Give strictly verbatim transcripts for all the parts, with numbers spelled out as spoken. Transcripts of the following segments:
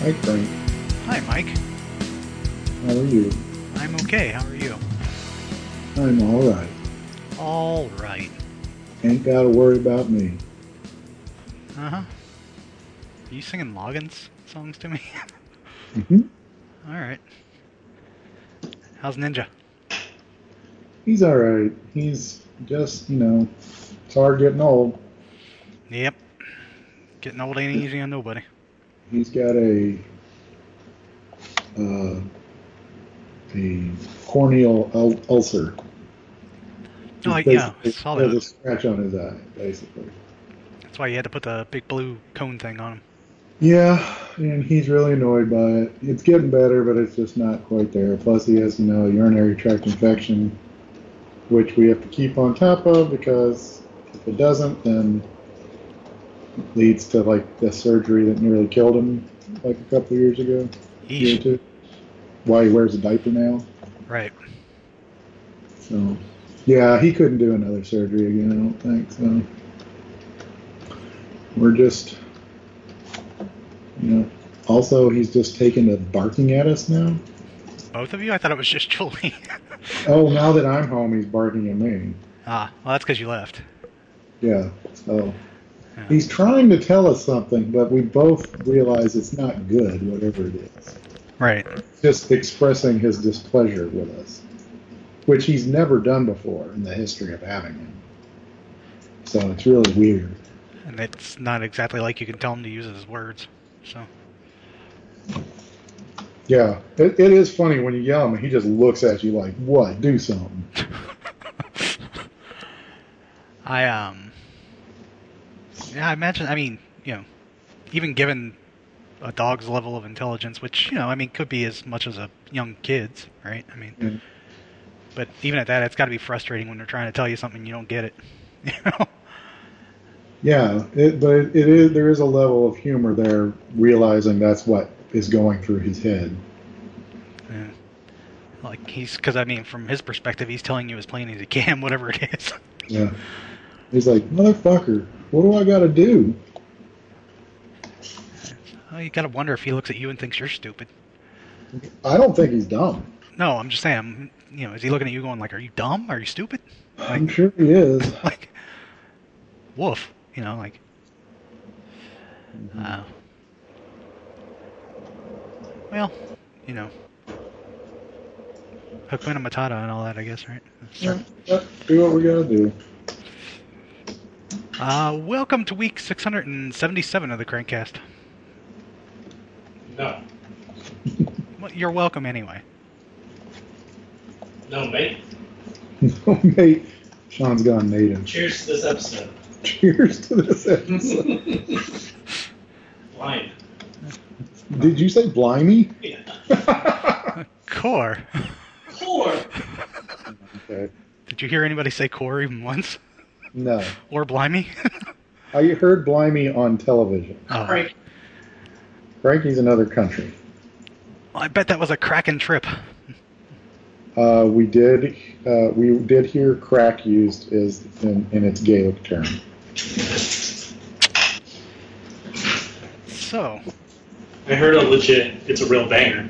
Hi, Frank. Hi, Mike. How are you? I'm okay. How are you? I'm all right. All right. Ain't got to worry about me. Uh huh. Are you singing Loggins songs to me? hmm All right. How's Ninja? He's all right. He's just, you know, it's hard getting old. Yep. Getting old ain't easy on nobody. He's got a uh, a corneal ul- ulcer. Oh, He's yeah. I basically saw has that. a scratch on his eye, basically. That's why you had to put the big blue cone thing on him. Yeah, and he's really annoyed by it. It's getting better, but it's just not quite there. Plus, he has, you know, a urinary tract infection, which we have to keep on top of because if it doesn't, then leads to like the surgery that nearly killed him like a couple of years ago. Year or Yeesh. two. Why he wears a diaper now. Right. So yeah, he couldn't do another surgery again, I don't think. So we're just you know also he's just taken to barking at us now. Both of you? I thought it was just Julie. Oh, now that I'm home he's barking at me. Ah, well, that's because you left. Yeah. So Yeah. he's trying to tell us something, but we both realize it's not good, whatever it is. Right. Just expressing his displeasure with us, which he's never done before in the history of having him. So it's really weird. And it's not exactly like you can tell him to use his words. So. Yeah, it, it is funny when you yell at him, he just looks at you like, what, do something. I, um... Yeah, I imagine, I mean, you know, even given a dog's level of intelligence, which, you know, I mean, could be as much as a young kid's, right? I mean, Yeah, but even at that, it's got to be frustrating when they're trying to tell you something and you don't get it. You know? yeah it, but it, it is there is a level of humor there, realizing that's what is going through his head. Yeah. Like, he's, because, I mean, from his perspective, he's telling you as plain as he can, whatever it is. Yeah. He's like, motherfucker, what do I got to do? Well, you got to wonder if he looks at you and thinks you're stupid. I don't think he's dumb. No, I'm just saying, you know, is he looking at you going like, are you dumb? Are you stupid? Like, I'm sure he is. Like, woof, you know, like, Mm-hmm. uh, well, you know, Hakuna Matata and all that, I guess, right? Yeah, yeah, do what we got to do. Uh, welcome to week six hundred seventy-seven of the Crankcast. No. Well, you're welcome anyway. No, mate. No, mate. Sean's gone native. Cheers to this episode. Cheers to this episode. Blind. Did you say blimey? Yeah. Core. Core. Okay. Did you hear anybody say core even once? No. Or blimey? I heard blimey on television. Oh. Frank. Frankie's another country. Well, I bet that was a cracking trip. Uh, we did uh, we did hear crack used is in, in its Gaelic term. So. I heard a legit, it's a real banger.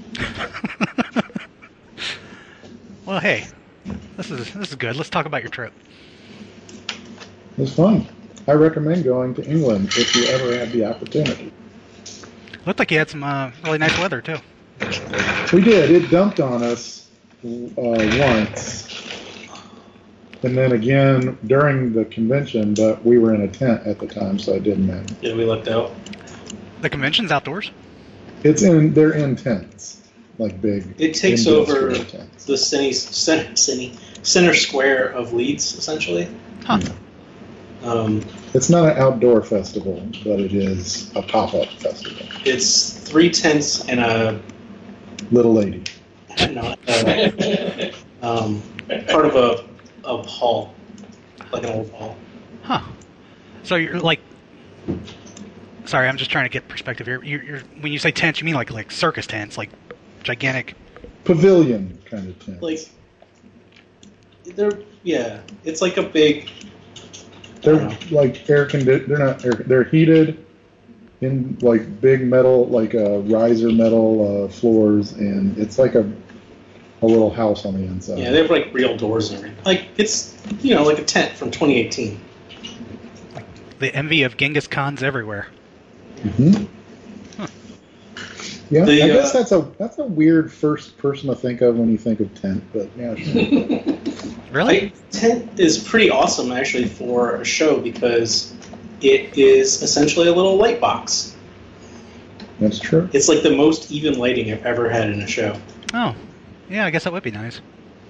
Well, hey, this is this is good. Let's talk about your trip. It was fun. I recommend going to England if you ever have the opportunity. Looked like you had some uh, really nice weather too. We did. It dumped on us uh, once, and then again during the convention, but we were in a tent at the time, so it didn't matter. Yeah, we lucked out. The convention's outdoors? It's in. They're in tents, like big. It takes industrial over tents. the cine, center, cine, center square of Leeds, essentially. Huh. Yeah. Um, It's not an outdoor festival, but it is a pop-up festival. it's three tents and a Little lady. not uh, um, part of a, a hall, like an old hall. Huh. So you're like... Sorry, I'm just trying to get perspective here. You're, you're, when you say tents, you mean like like circus tents, like gigantic... Pavilion kind of tent. Like, they're, yeah, it's like a big... They're Uh, like air condi- They're not. Air, they're heated, in like big metal, like uh, riser metal uh, floors, and it's like a a little house on the inside. Yeah, they have like real doors and everything. Like it's you know like a tent from twenty eighteen. The envy of Genghis Khans everywhere. Mm-hmm. Huh. Yeah, The, I guess uh, that's a that's a weird first person to think of when you think of tent, but yeah, sure. Really? Like, tent is pretty awesome actually for a show because it is essentially a little light box. That's true. It's like the most even lighting I've ever had in a show. Oh, yeah. I guess that would be nice.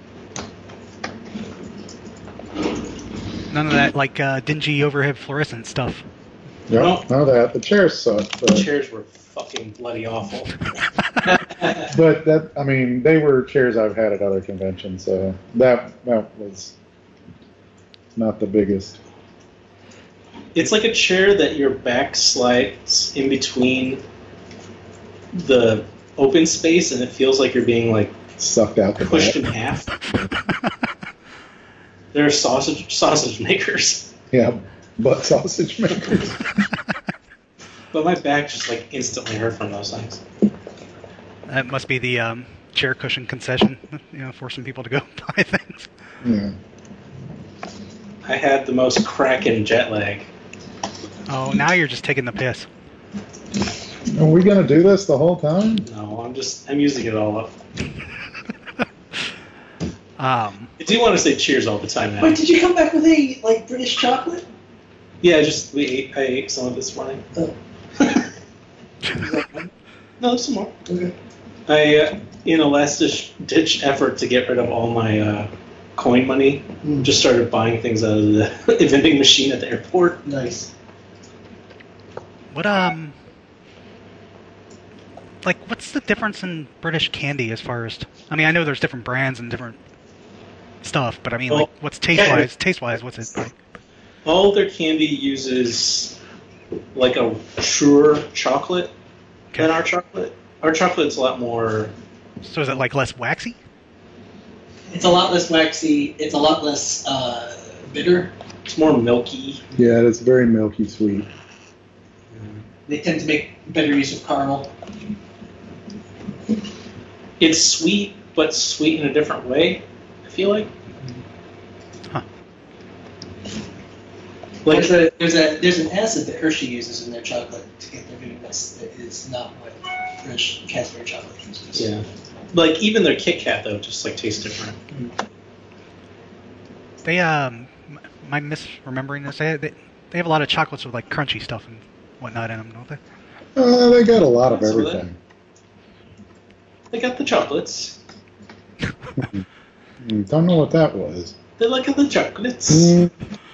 None of that like uh, dingy overhead fluorescent stuff. Yeah, No. no, that the chairs suck, The but, chairs were fucking bloody awful. but that I mean they were chairs I've had at other conventions, so that that was not the biggest. It's like a chair that your back slides in between the open space, and it feels like you're being like Sucked out the pushed in back. half. They're sausage sausage makers, Yeah, butt sausage makers. but my back just like instantly hurt from those things. That must be the um, chair cushion concession, you know, forcing people to go buy things. Yeah. I had the most cracking jet lag. Oh, now you're just taking the piss. Are we gonna do this the whole time? No, I'm just I'm using it all up. Um, I do want to say cheers all the time now. Wait, did you come back with a like British chocolate? Yeah, just we ate, I ate some of this morning. Oh. No, there's some more. Okay. I, uh, in a last-ditch effort to get rid of all my uh, coin money, Mm. just started buying things out of the vending machine at the airport. Nice. what um, like, what's the difference in British candy as far as? I mean, I know there's different brands and different stuff, but I mean, Well, like, what's taste wise? Taste wise, what's it like? All their candy uses like a truer chocolate than our chocolate. Our chocolate's a lot more. So is it like less waxy? It's a lot less waxy. It's a lot less uh, bitter. It's more milky. Yeah, it's very milky sweet. They tend to make better use of caramel. It's sweet, but sweet in a different way. I feel like. Huh. Like There's a there's a there's an acid that Hershey uses in their chocolate to get their bitterness that is not what British Cadbury chocolate uses. yeah, like even their Kit Kat though just like tastes different. They um, am I misremembering this? They, they they have a lot of chocolates with like crunchy stuff and whatnot in them, don't they? Uh, they got a lot of So everything. They got the chocolates. Mm, Don't know what that was. They like the chocolates. Mm,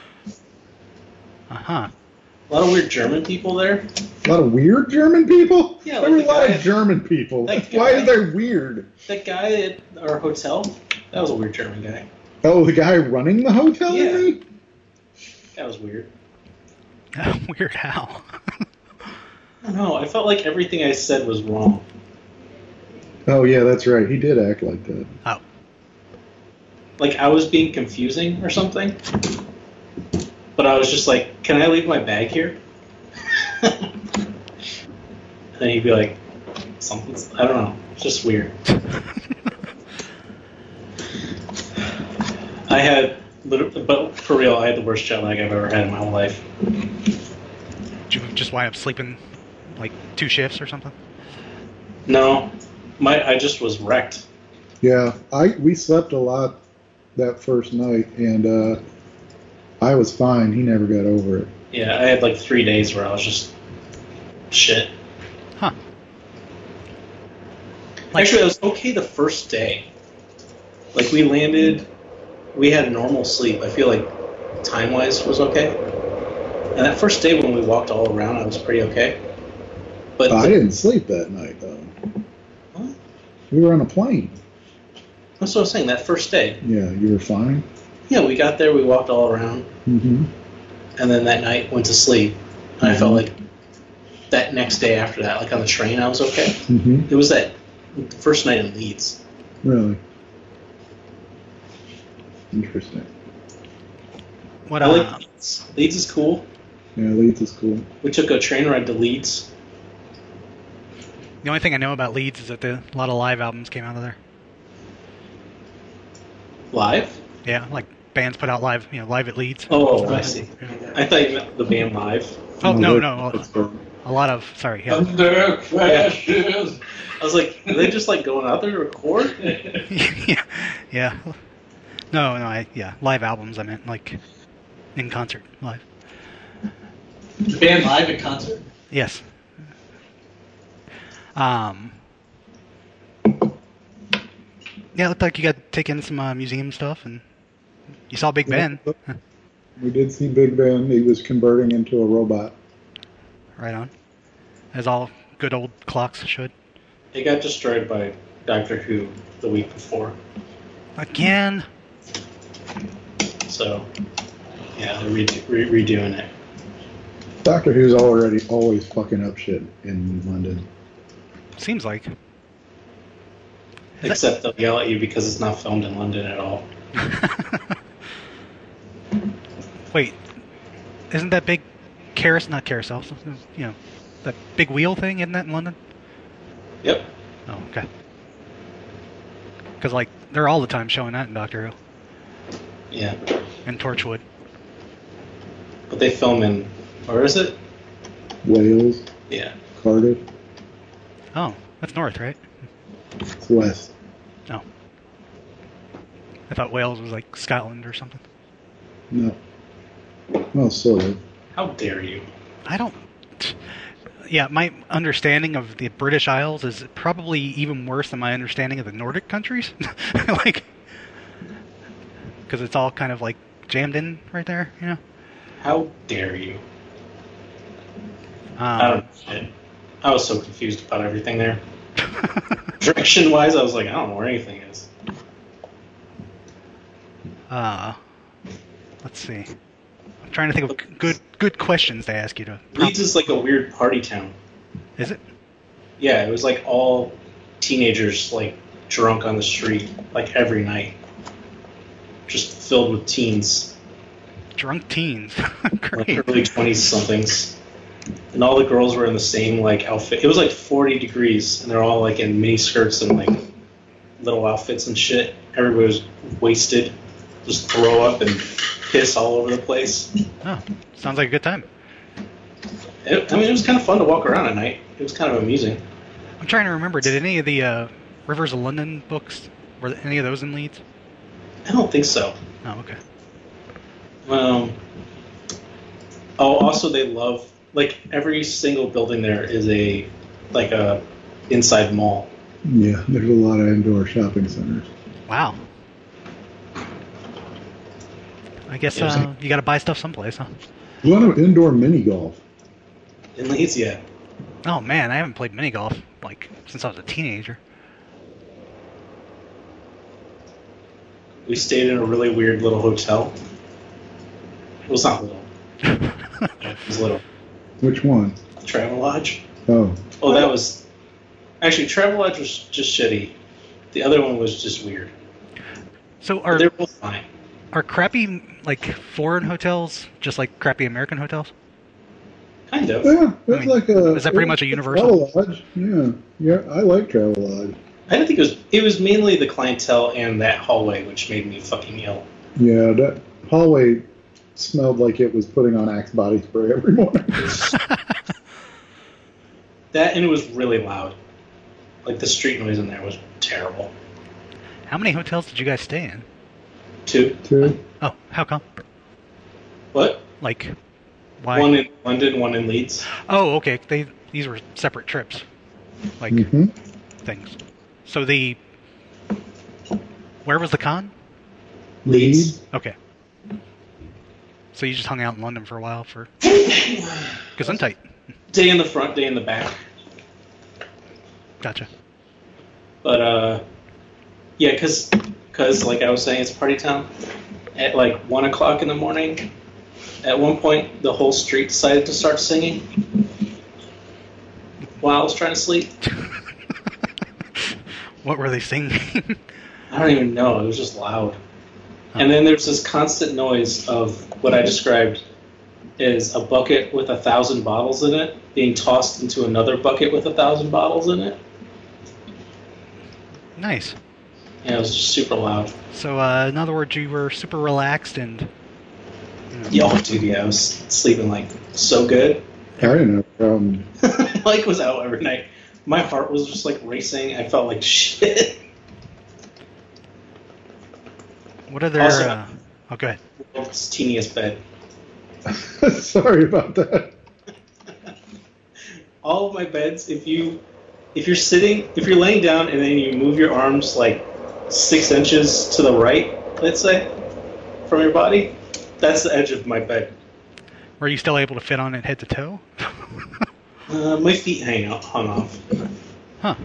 Uh huh. A lot of weird German people there. a lot of weird German people? Yeah, there like were a the lot guy- of German people. that Why guy- is there weird? That guy at our hotel, that was a weird German guy. Oh, the guy running the hotel? Yeah. you mean? That was weird. Weird how? I don't know. I felt like everything I said was wrong. Oh, yeah, that's right. He did act like that. Oh. Like I was being confusing or something. But I was just like, "Can I leave my bag here?" And then he'd be like, "Something's I don't know. It's just weird." I had, lit- but for real, I had the worst jet lag I've ever had in my whole life. Did you just wind up sleeping like two shifts or something? No, my I just was wrecked. Yeah, I we slept a lot that first night, and uh, I was fine. He never got over it. Yeah, I had like three days where I was just shit. Huh. Like, Actually, I was okay the first day. Like we landed, we had normal sleep. I feel like time-wise was okay. And that first day when we walked all around, I was pretty okay. But I the- didn't sleep that night, though. What? We were on a plane. That's what I was saying. That first day, Yeah, you were fine. yeah, we got there, we walked all around, Mm-hmm. and then that night went to sleep. And I felt Mhm. like that next day after that, like on the train, I was okay. Mm-hmm. It was that first night in Leeds. Really interesting. what I uh, like Leeds. Leeds is cool. Yeah, Leeds is cool. We took a train ride to Leeds. The only thing I know about Leeds is that the, a lot of live albums came out of there. Live? Yeah, like bands put out live, you know, live at Leeds. Oh, I see. Yeah. I thought you meant the band live. Oh, no, they're- no. that's A, cool. a lot of, sorry, yeah. Under crashes. I was like, are they just like going out there to record? yeah. Yeah. No, no, I, yeah, live albums, I meant, like, in concert, live. The band live at concert. Yes. Um. Yeah, it looked like you got to take in some uh, museum stuff, and you saw Big Ben. We did see Big Ben. He was converting into a robot. Right on. As all good old clocks should. It got destroyed by Doctor Who the week before. Again. So, yeah, they're re- re- redoing it. Doctor Who's already always fucking up shit in London. Seems like. Except they'll yell at you because it's not filmed in London at all. Wait, isn't that big carousel, not carousel, you know, that big wheel thing, isn't that in London? Yep. Oh, okay. Because, like, they're all the time showing that in Doctor Who. Yeah. And Torchwood. But they film in, where is it? Wales, Yeah. Cardiff, Oh, that's north, right? it's west. Oh. I thought Wales was, like, Scotland or something. No. Well, sort of. How dare you? I don't... Yeah, my understanding of the British Isles is probably even worse than my understanding of the Nordic countries. Like... Because it's all kind of, like, jammed in right there, you know? How dare you? Um, I don't know shit. I was so confused about everything there. Direction-wise, I was like, I don't know where anything is. uh, let's see. I'm trying to think of good good questions to ask you to... Leeds is like a weird party town. Is it? Yeah, it was like all teenagers, like, drunk on the street, like, every night. Just filled with teens. Drunk teens. Like Great. early twenty-somethings. And all the girls were in the same, like, outfit. It was like forty degrees, and they're all, like, in mini skirts and, like, little outfits and shit. Everybody was wasted. Just throw up and piss all over the place. Oh, sounds like a good time. It, I mean, it was kind of fun to walk around at night. It was kind of amusing. I'm trying to remember, did any of the uh, Rivers of London books, were any of those in Leeds? I don't think so. Oh, okay. Um, oh, also they love, like, every single building there is a, like, a inside mall. Yeah, there's a lot of indoor shopping centers. Wow. I guess Yeah, uh, you got to buy stuff someplace, huh? A lot of indoor mini golf. In Leeds, yeah. Oh man, I haven't played mini golf like since I was a teenager. We stayed in a really weird little hotel. It was not little. It was little. Which one? Travelodge. Oh, Oh, that was... Actually, Travelodge was just shitty. The other one was just weird. So are They're both fine. are crappy like foreign hotels just like crappy American hotels? Kind of. yeah, it's I mean, like a. is that pretty it's much a a universal? Travelodge. Yeah, yeah, I like Travelodge. I didn't think it was... It was mainly the clientele and that hallway, which made me fucking ill. Yeah, that hallway smelled like it was putting on Axe body spray every morning. That, and it was really loud. Like, the street noise in there was terrible. How many hotels did you guys stay in? Two. Two. Oh, how come? What? Like, why? One in London, one in Leeds. Oh, okay. They these were separate trips, like Mm-hmm. things. So the where was the con? Leeds. Okay. So you just hung out in London for a while for Gesundheit. Day in the front, day in the back. Gotcha. But, uh, yeah, because, cause, like I was saying, it's a party town. At, like, one o'clock in the morning, at one point, the whole street decided to start singing while I was trying to sleep. What were they singing? I don't even know. It was just loud. And then there's this constant noise of what I described is a bucket with a thousand bottles in it being tossed into another bucket with a thousand bottles in it. Nice. Yeah, it was just super loud. So, uh, in other words, you were super relaxed and... You know, Yo, dude, yeah, I was sleeping, like, so good. I didn't have a problem. Mike was out every night. My heart was just, like, racing. I felt like shit. What are their... Also- uh, oh, go ahead. World's teeniest bed. Sorry about that. All of my beds, if you... If you're sitting... If you're laying down and then you move your arms, like, six inches to the right, let's say, from your body, that's the edge of my bed. Were you still able to fit on it head to toe? Uh, my feet hang out, hung off. Huh.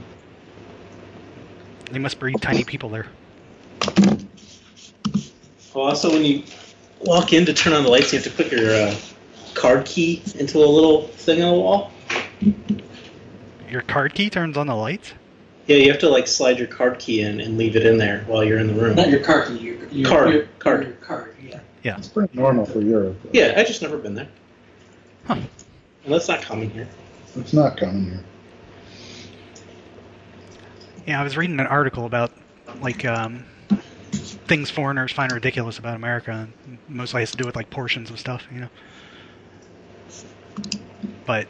They must breed tiny people there. Well, also, when you walk in to turn on the lights, you have to put your uh, card key into a little thing on the wall. Your card key turns on the lights? Yeah, you have to like slide your card key in and leave it in there while you're in the room. Not your car key, your, your Card, your, card. Your card, yeah. Yeah. It's pretty normal for Europe. though. Yeah, I just never been there. Huh. And that's not common here. It's not coming here. Yeah, I was reading an article about, like, um, things foreigners find ridiculous about America. And mostly has to do with, like, portions of stuff, you know? But...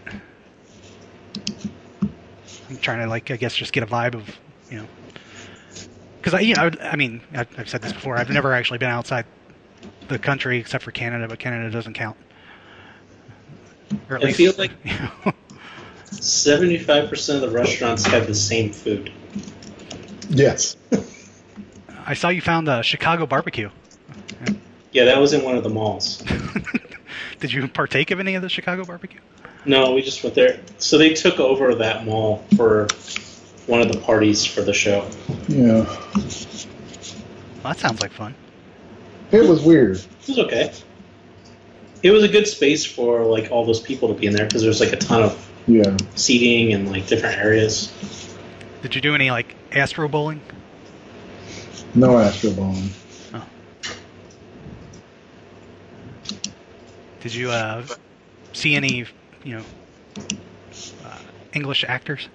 I'm trying to, like, I guess just get a vibe of, you know... Because, I, you know, I mean, I've, I've said this before, I've never actually been outside the country except for Canada, but Canada doesn't count. Or at I least, feel like you know, seventy-five percent of the restaurants have the same food. Yes. I saw you found a Chicago barbecue. Yeah, that was in one of the malls. Did you partake of any of the Chicago barbecue? No, we just went there. So they took over that mall for one of the parties for the show. Yeah. Well, that sounds like fun. It was weird. It was okay. It was a good space for like all those people to be in there because there's like a ton of Yeah. seating and like different areas. Did you do any, like, Astro Bowling? No Astro Bowling. Oh. Did you uh, see any, you know, uh, English actors?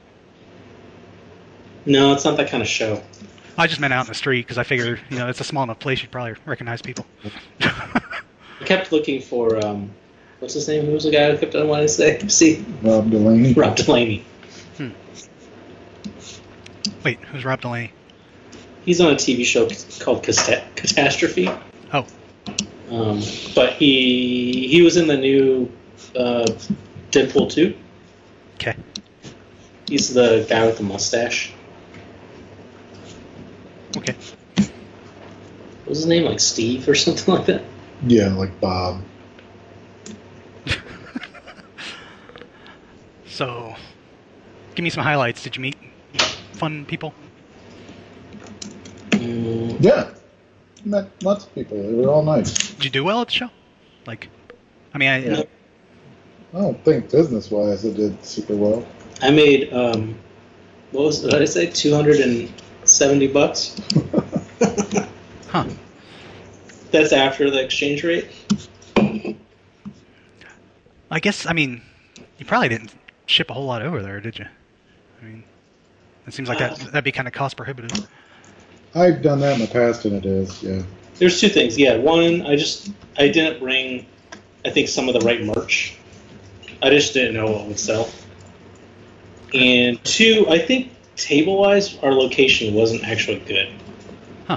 No, it's not that kind of show. I just meant out in the street because I figured, you know, it's a small enough place you'd probably recognize people. I kept looking for um, what's his name? Who was the guy who kept on wanting to say? See, Rob Delaney. Rob Delaney. Hmm. Wait, who's Rob Delaney? He's on a T V show called Casta- Catastrophe. Oh, Um, but he he was in the new uh, Deadpool two. okay. He's the guy with the mustache. Okay. What was his name? Like Steve or something like that? Yeah, like Bob. So, give me some highlights. Did you meet fun people? Mm, Yeah. Met lots of people. They were all nice. Did you do well at the show? Like, I mean, I, Yeah. I don't think business-wise it did super well. I made um, what was what did I say? Two hundred and seventy bucks. huh? That's after the exchange rate. I guess, I mean, you probably didn't ship a whole lot over there, did you? I mean, it seems like that that'd be kind of cost prohibitive. I've done that in the past, and it is, yeah. There's two things. Yeah, one, I just I didn't bring, I think, some of the right merch. I just didn't know what would sell. And two, I think table-wise, our location wasn't actually good. Huh.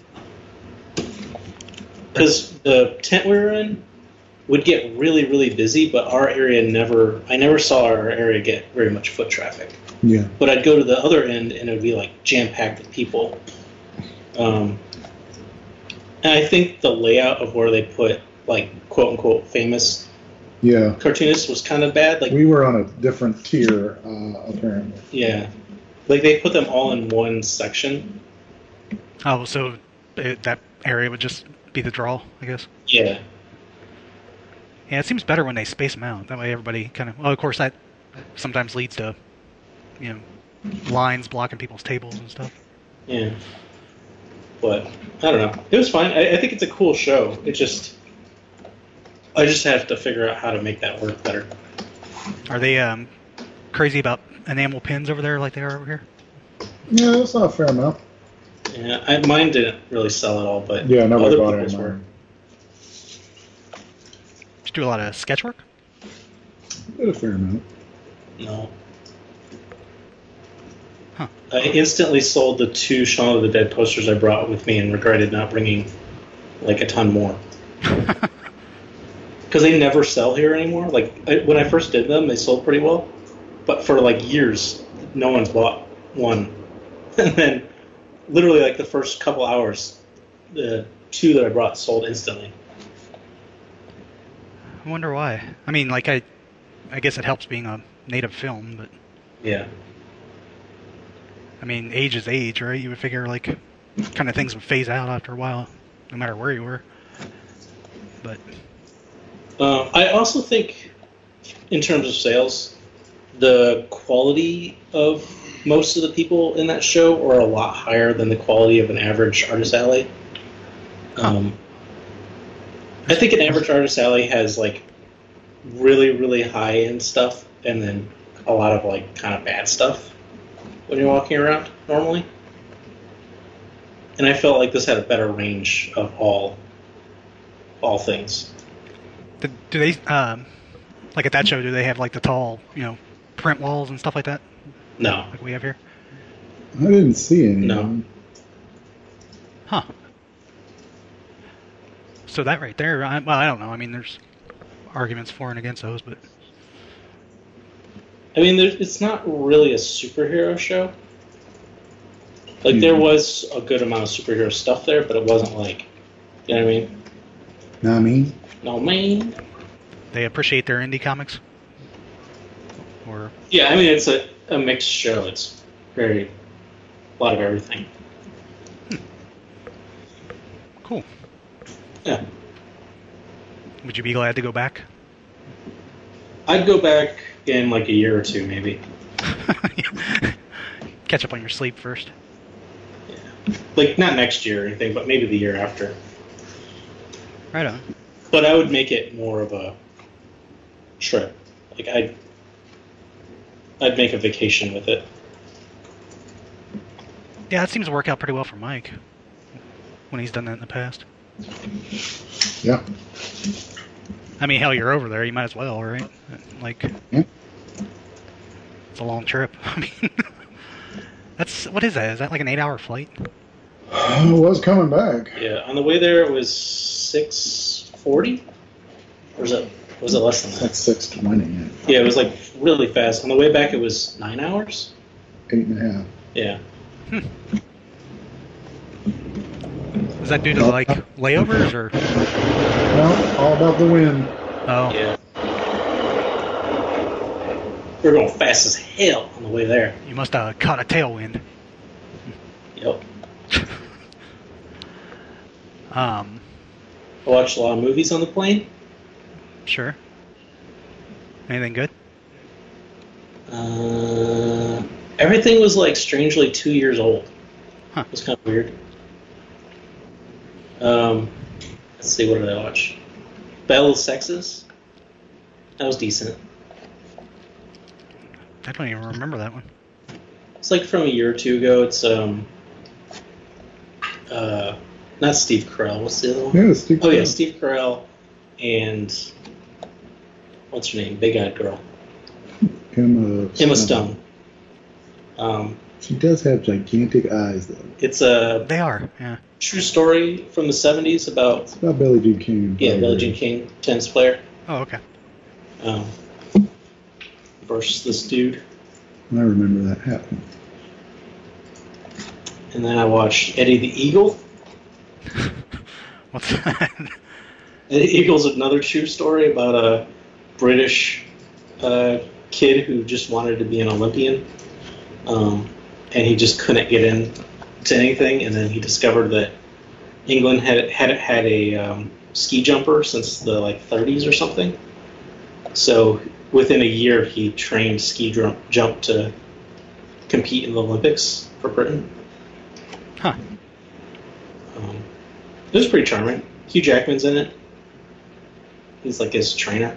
Because the tent we were in would get really, really busy, but our area never, I never saw our area get very much foot traffic. Yeah. But I'd go to the other end and it would be like jam-packed with people. Um, and I think the layout of where they put like quote-unquote famous Yeah. cartoonists was kind of bad. Like, We were on a different tier, uh, apparently. yeah, like they put them all in one section. Oh, so it, that area would just be the draw, I guess. Yeah, Yeah, it seems better when they space them out. That way everybody kind of... Well, of course, that sometimes leads to, you know, lines blocking people's tables and stuff. yeah. But I don't know. It was fine. I, I think it's a cool show. It just I just have to figure out how to make that work better. Are they um, crazy about enamel pins over there like they are over here? Yeah, that's not a fair amount. Yeah, I, mine didn't really sell at all, but Yeah, nobody other bought people's it. were. Mine. Did you do a lot of sketch work? Did a fair amount. No. Huh. I instantly sold the two Shaun of the Dead posters I brought with me and regretted not bringing like a ton more. Because they never sell here anymore. Like I, when I first did them, they sold pretty well, but for like years, no one's bought one. And then, literally, like the first couple hours, the two that I brought sold instantly. I wonder why. I mean, like I, I guess it helps being a native film, but Yeah. I mean, age is age, right? You would figure like kind of things would phase out after a while, no matter where you were. But Uh, I also think, in terms of sales, the quality of most of the people in that show are a lot higher than the quality of an average Artist Alley. Um, I think an average Artist Alley has like really, really high end stuff, and then a lot of like kind of bad stuff when you're walking around normally. And I felt like this had a better range of all all things. do, do they, um, like at that show, do they have like the tall, you know, print walls and stuff like that, No, like we have here? I didn't see any. No. Huh. So that right there, I, well, I don't know. I mean, there's arguments for and against those, but I mean, there's, it's not really a superhero show. Like, there was a good amount of superhero stuff there, but it wasn't like, you know what I mean? Not me. No, man. they appreciate their indie comics. Or Yeah, I mean, it's a, a mixed show. It's very, a lot of everything. cool. Yeah. Would you be glad to go back? I'd go back in like a year or two, maybe. Catch up on your sleep first. Yeah. Like, not next year or anything, but maybe the year after. Right on. But I would make it more of a trip. Like, I'd, I'd make a vacation with it. Yeah, that seems to work out pretty well for Mike when he's done that in the past. Yeah. I mean, hell, you're over there. You might as well, right? Like, Yeah. it's a long trip. I mean, that's what is that? Is that like an eight-hour flight? I was coming back. Yeah, on the way there it was six forty? Or was it, was it less than It's that? like six twenty. Yeah. Yeah, it was like really fast. On the way back it was nine hours? Eight and a half. Yeah. Is that due to like layovers or? No, all about the wind. Oh, Yeah. We were going fast as hell on the way there. you must have caught a tailwind. Yep. Um, I watched a lot of movies on the plane. sure. Anything good? Uh, everything was like strangely two years old. Huh. It was kind of weird. Um, let's see, what did I watch? Battle of the Sexes. That was decent. I don't even remember that one. It's like from a year or two ago. It's um, uh, not Steve Carell. What's the other one? Yeah, Steve. Oh yeah, Carell. Steve Carell and what's her name? Big-eyed girl, Emma. Emma Stone. Um, She does have gigantic eyes, though. it's a They are, yeah. true story from the seventies about It's about Billie Jean King. yeah, Billie Jean King, tennis player, Oh, okay. um, versus this dude. I remember that happening. And then I watched Eddie the Eagle. What's that? Eddie the Eagle's another true story about a British uh, kid who just wanted to be an Olympian, um, and he just couldn't get in to anything. And then he discovered that England had had had a um, ski jumper since the like thirties or something. So within a year, he trained ski jump, jump to compete in the Olympics for Britain. Huh. Um, it was pretty charming. Hugh Jackman's in it. He's like his trainer.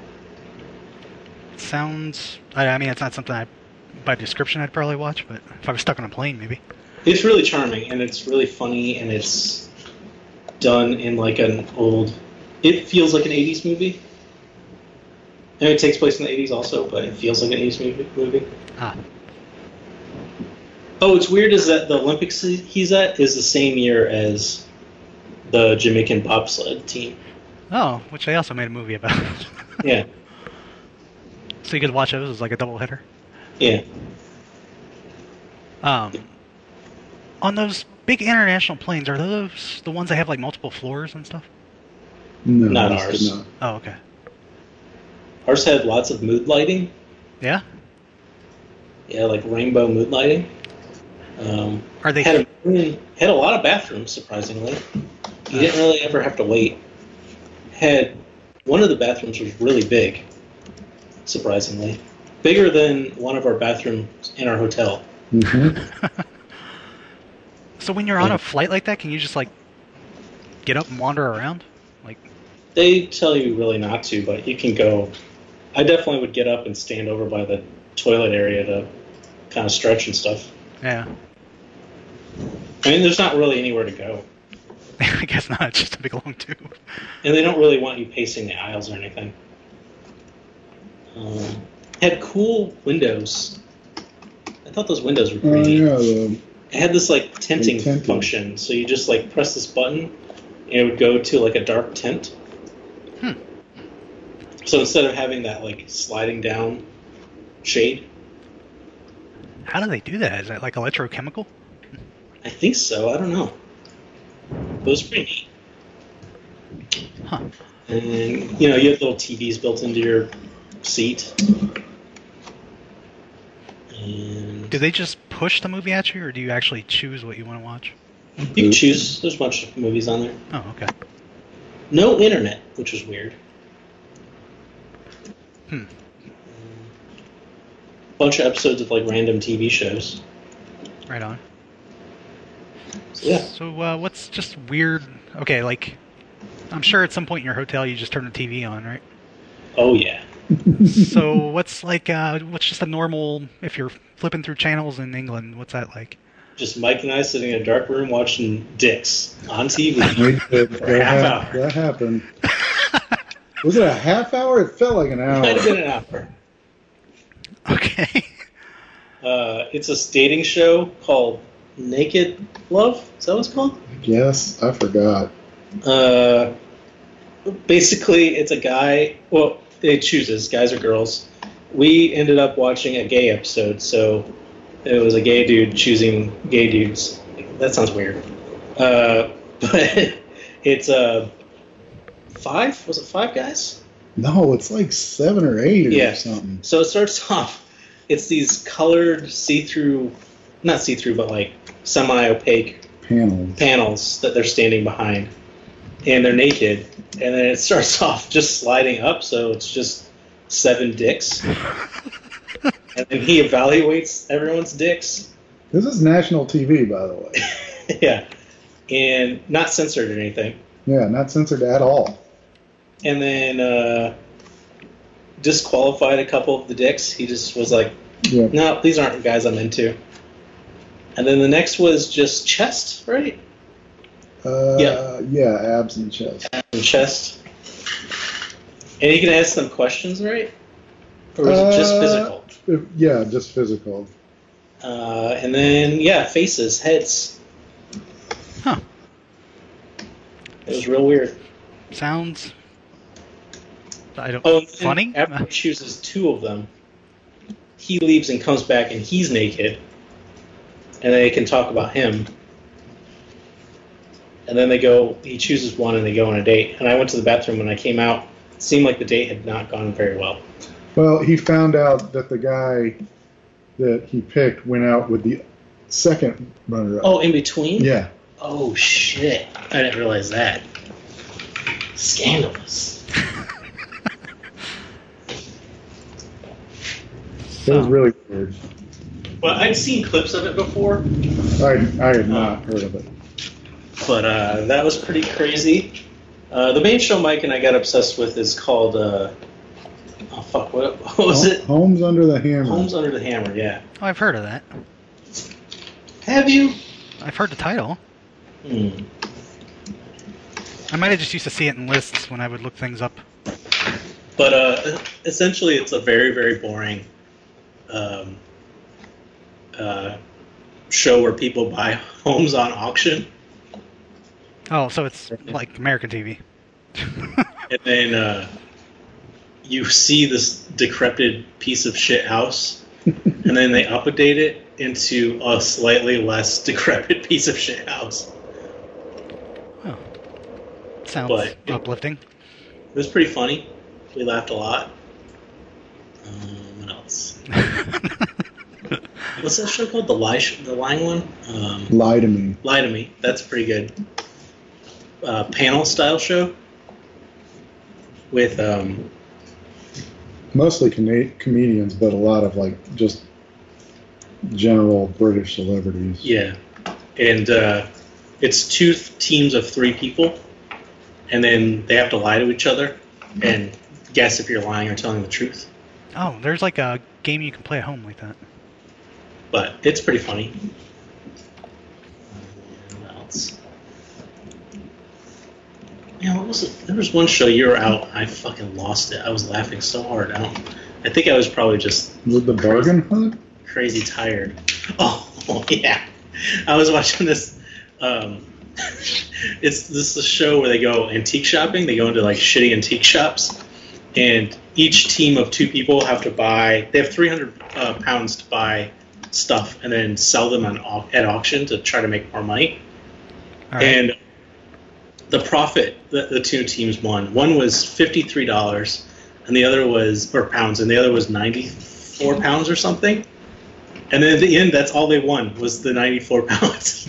Sounds. I, I mean, it's not something I, by description, I'd probably watch, but if I was stuck on a plane, maybe. It's really charming, and it's really funny, and it's done in like an old. It feels like an eighties movie. And it takes place in the eighties also, but it feels like an eighties movie. movie. Ah. Oh, what's weird is that the Olympics he's at is the same year as the Jamaican bobsled team. Oh, which they also made a movie about. Yeah. So you could watch those as like a double header. Yeah. Um, on those big international planes, are those the ones that have like multiple floors and stuff? No, Not this ours. did not. Oh, okay. Ours had lots of mood lighting. Yeah. Yeah, like rainbow mood lighting. Um, Are they? had a had a lot of bathrooms, surprisingly. You didn't really ever have to wait. Had one of the bathrooms was really big, surprisingly, bigger than one of our bathrooms in our hotel. Mm-hmm. So when you're on a flight like that, can you just like get up and wander around? Like They tell you really not to, but you can go. I definitely would get up and stand over by the toilet area to kind of stretch and stuff. Yeah. I mean, there's not really anywhere to go. I guess not. It's just a big long tube. And they don't really want you pacing the aisles or anything. Um, had cool windows. I thought those windows were Oh pretty neat. yeah, the, It had this like tinting Tinting. function, so you just like press this button, and it would go to like a dark tint. Hmm. So instead of having that like sliding down shade, How do they do that? Is that like electrochemical? I think so. I don't know. It was pretty neat. Huh. And you know, you have little T Vs built into your seat. And Do they just push the movie at you, or do you actually choose what you want to watch? you can choose. There's a bunch of movies on there. Oh, okay. No internet, which was weird. Hmm. Bunch of episodes of like random T V shows. Right on. So, yeah. So uh, what's just weird? Okay, like I'm sure at some point in your hotel you just turn the T V on, right? Oh yeah. So what's like uh, what's just a normal if you're flipping through channels in England? What's that like? Just Mike and I sitting in a dark room watching dicks on T V. we did, For a that, half hap- hour. that happened. Was it a half hour? It felt like an hour. Might have been an hour. Okay. Uh, it's a dating show called Naked Love. Is that what it's called? Yes, I forgot. Uh, basically, it's a guy. Well, it chooses guys or girls. We ended up watching a gay episode, so it was a gay dude choosing gay dudes. That sounds weird. Uh, but it's uh, five. Was it five guys? No, it's like seven or eight or Yeah. something. So it starts off. It's these colored see-through, not see-through, but like semi-opaque Panel. panels that they're standing behind, and they're naked, and then it starts off just sliding up, so it's just seven dicks, and then he evaluates everyone's dicks. This is national T V, by the way. Yeah, and not censored or anything, Yeah, not censored at all. and then uh, disqualified a couple of the dicks. He just was like, Yeah. no, these aren't the guys I'm into. And then the next was just chest, right? Uh, Yeah. yeah, abs and chest. And chest. And you can ask them questions, right? Or was it just Uh, physical? If- yeah, just physical. Uh, and then, yeah, faces, heads. Huh. It was real weird. Sounds. I don't. Oh, and funny. after he chooses two of them, he leaves and comes back, and he's naked. And they can talk about him. And then they go, he chooses one, and they go on a date. And I went to the bathroom when I came out. It seemed like the date had not gone very well. Well, he found out that the guy that he picked went out with the second runner-up. Oh, in between? Yeah. Oh, shit. I didn't realize that. Scandalous. It was really weird. Well, I'd seen clips of it before, I, I had not heard of it. but uh, that was pretty crazy. Uh, the main show Mike and I got obsessed with is called, uh, oh fuck, what, what was it? Homes Under the Hammer. Homes Under the Hammer, yeah. Oh, I've heard of that. Have you? I've heard the title. Hmm. I might have just used to see it in lists when I would look things up. But uh, essentially, it's a very, very boring um, uh, show where people buy homes on auction. Oh, so it's like American T V. And then uh, you see this decrepit piece of shit house, and then they update it into a slightly less decrepit piece of shit house. Oh. Sounds But it- uplifting. It was pretty funny. We laughed a lot. Um, what else? What's that show called? The Lie, sh- the Lying one? Um, Lie to Me. Lie to Me. That's pretty good. Uh, panel style show with um, Mostly cana- comedians, but a lot of like just general British celebrities. yeah, and uh, it's two th- teams of three people, and then they have to lie to each other and guess if you're lying or telling the truth. Oh, there's like a game you can play at home like that. But it's pretty funny. What else? Yeah, what was it? There was one show you were out. I fucking lost it. I was laughing so hard. I don't. I think I was probably just Was it the Bargain Hunt? crazy tired. Oh, oh yeah, I was watching this. Um, it's this is a show where they go antique shopping. They go into like shitty antique shops, and each team of two people have to buy. They have three hundred uh, pounds to buy stuff and then sell them on au- at auction to try to make more money. All right. And the profit that the two teams won. One was fifty-three dollars, and the other was or pounds, and the other was ninety-four pounds or something. And then at the end, that's all they won was the ninety-four pounds.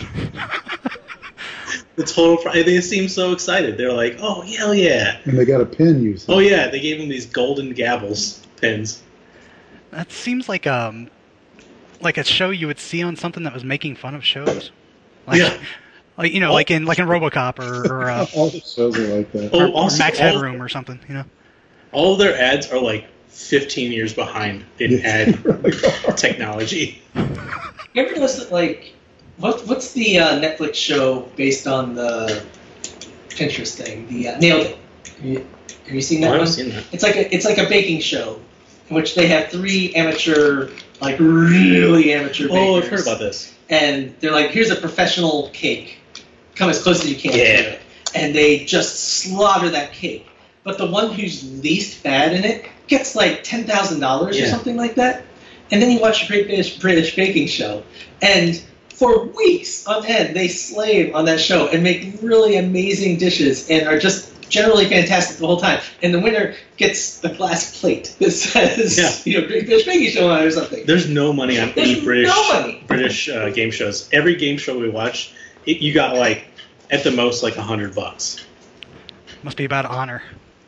The total price. They seemed so excited. They were like, "Oh hell yeah!" And they got a pin, you said. Oh yeah, they gave them these golden gavels pins. That seems like um like a show you would see on something that was making fun of shows. Like, Yeah. Like you know, Oh. like in like in RoboCop or, or, uh, All the shows are like that. Oh, or, or also Max all- Headroom or something. You know. All of their ads are like fifteen years behind in ad Really are. technology. You ever listen, like, what, what's the uh, Netflix show based on the Pinterest thing? The uh, Nailed It. Have you, have you seen Oh, that I one? haven't seen that. It's like a it's like a baking show, in which they have three amateur, like really amateur bakers. Oh, I've heard about this. And they're like, here's a professional cake. Come as close as you can Yeah. to it. And they just slaughter that cake. But the one who's least bad in it gets like ten thousand dollars or Yeah. something like that. And then you watch a Great British, British Baking Show. And for weeks on end, they slave on that show and make really amazing dishes and are just generally fantastic the whole time. And the winner gets the glass plate that says, Yeah. you know, Great British Baking Show on it or something. There's no money on any There's British no money. British uh, game shows. Every game show we watch, it, you got like at the most like a hundred bucks. Must be about honor.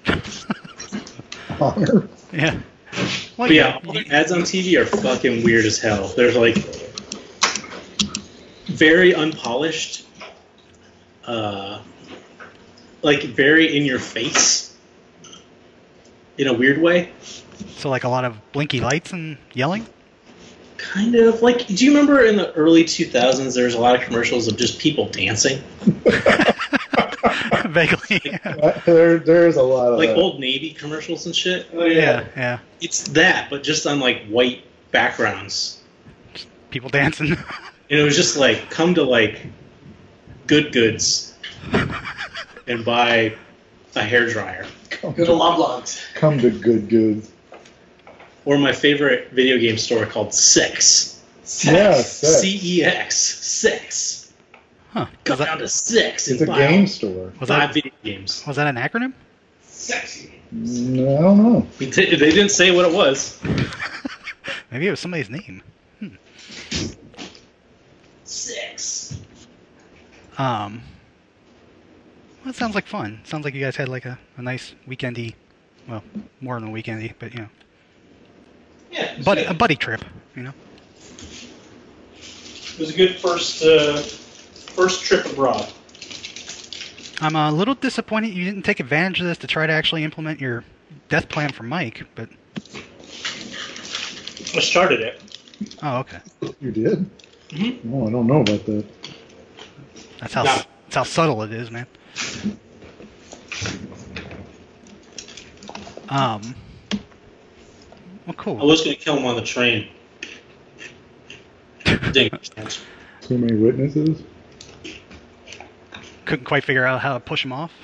Honor. Yeah. Well, But yeah, you- all the ads on T V are fucking weird as hell. They're like very unpolished, uh, like very in your face in a weird way. so like a lot of blinky lights and yelling. Kind of like, do you remember in the early two thousands there was a lot of commercials of just people dancing? Vaguely. Uh, There, there's a lot of Like that. Old Navy commercials and shit? Oh, Yeah, yeah. It's that, but just on like white backgrounds. People dancing. And it was just like, come to like Good Goods and buy a hairdryer. Come Go to to, Loblaws. come to Good Goods. Or my favorite video game store called Sex. Yeah, sex. C E X. Sex. Huh. Come Was down that, to Sex and It's a buy game all store. was five that video games. was that an acronym? Sexy. Mm, I don't know. They di- they didn't say what it was. Maybe it was somebody's name. Sex. Um. Well, it sounds like fun. Sounds like you guys had like a, a nice weekendy, well, more than a weekendy, but you know, Yeah. It buddy, a buddy trip. You know. was a good first uh, first trip abroad. I'm a little disappointed you didn't take advantage of this to try to actually implement your death plan for Mike, but... I started it. Oh, okay. You did? Mm-hmm. Oh, I don't know about that. That's how, No. that's how subtle it is, man. Um... Well, I cool. was going to kill him on the train. Didn't get a chance. Too many witnesses? Couldn't quite figure out how to push him off.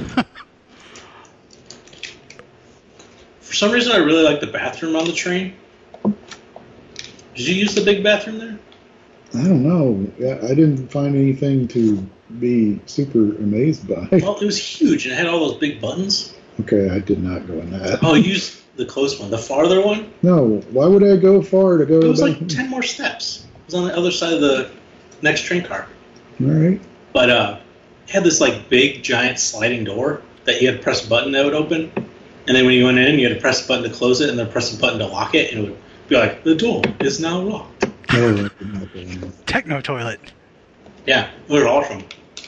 For some reason, I really like the bathroom on the train. Did you use the big bathroom there? I don't know. Yeah, I didn't find anything to be super amazed by. Well, it was huge, and it had all those big buttons. Okay, I did not go in that. Oh, you used the close one. The farther one? No, why would I go far to go? It was back? like ten more steps. It was on the other side of the next train car. All right. But uh, it had this like big, giant sliding door that you had to press a button that would open. And then when you went in, you had to press a button to close it, and then press a button to lock it, and it would be like, the door is now locked. No, I did not go in that. Techno toilet. Yeah, it was awesome.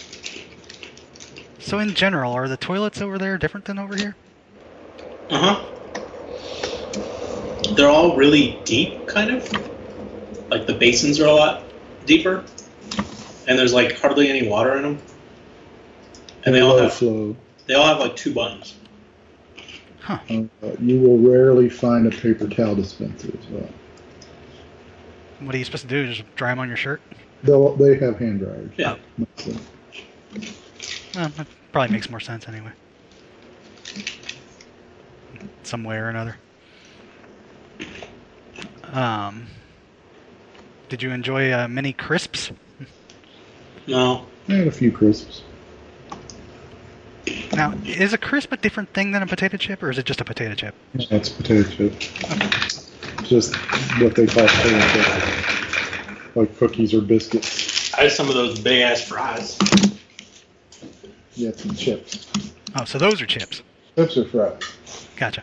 So in general, are the toilets over there different than over here? Uh-huh. They're all really deep, kind of. Like, the basins are a lot deeper. And there's, like, hardly any water in them. And they all Low have, flow. they all have like, two buttons. Huh. Uh, you will rarely find a paper towel dispenser as well. What are you supposed to do? Just dry them on your shirt? They'll, they have hand dryers. Yeah. So, Well, that probably makes more sense anyway. Some way or another. Um, did you enjoy uh, mini crisps? No. I had a few crisps. Now, is a crisp a different thing than a potato chip, or is it just a potato chip? That's potato chip. Just what they call potato chip. Like cookies or biscuits. I had some of those big-ass fries. Yeah, some chips. Oh, so those are chips. Chips or fries. Gotcha.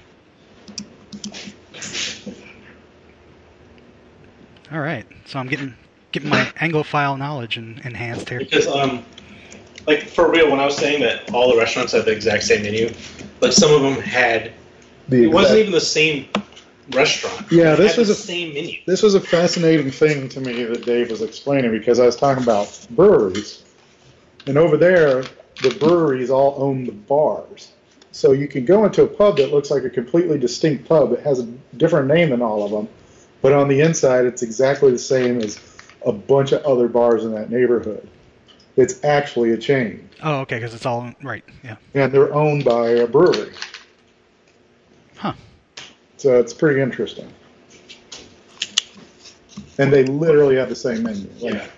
All right, so I'm getting getting my Anglophile knowledge en- enhanced here. Because, um, like, for real, when I was saying that all the restaurants had the exact same menu, like, some of them had... The It wasn't exact- even the same restaurant. Yeah, It this had was the a- same menu. This was a fascinating thing to me that Dave was explaining because I was talking about breweries. And over there, the breweries all own the bars. So you can go into a pub that looks like a completely distinct pub. It has a different name than all of them. But on the inside, it's exactly the same as a bunch of other bars in that neighborhood. It's actually a chain. Oh, okay, because it's all right. Yeah. And they're owned by a brewery. Huh. So it's pretty interesting. And they literally have the same menu. Like, Yeah.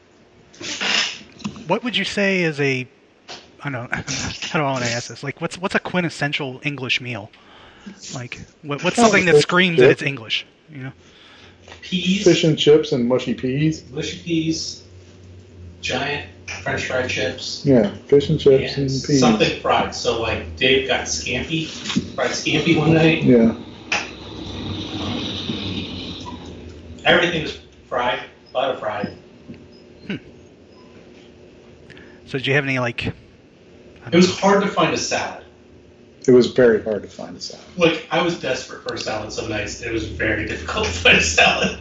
What would you say is a, I don't know, how do I want to ask this? Like, what's what's a quintessential English meal? Like, what, what's something that screams that it's English? You know? Peas, Fish and chips and mushy peas. mushy peas, giant French fried chips, Yeah, fish and chips and and peas. something fried. So, like, Dave got scampi, fried scampi one night. Yeah. Everything was fried, butter fried. So did you have any, like... I It don't was know. hard to find a salad. It was very hard to find a salad. Like, I was desperate for a salad some nights. It was very difficult to find a salad.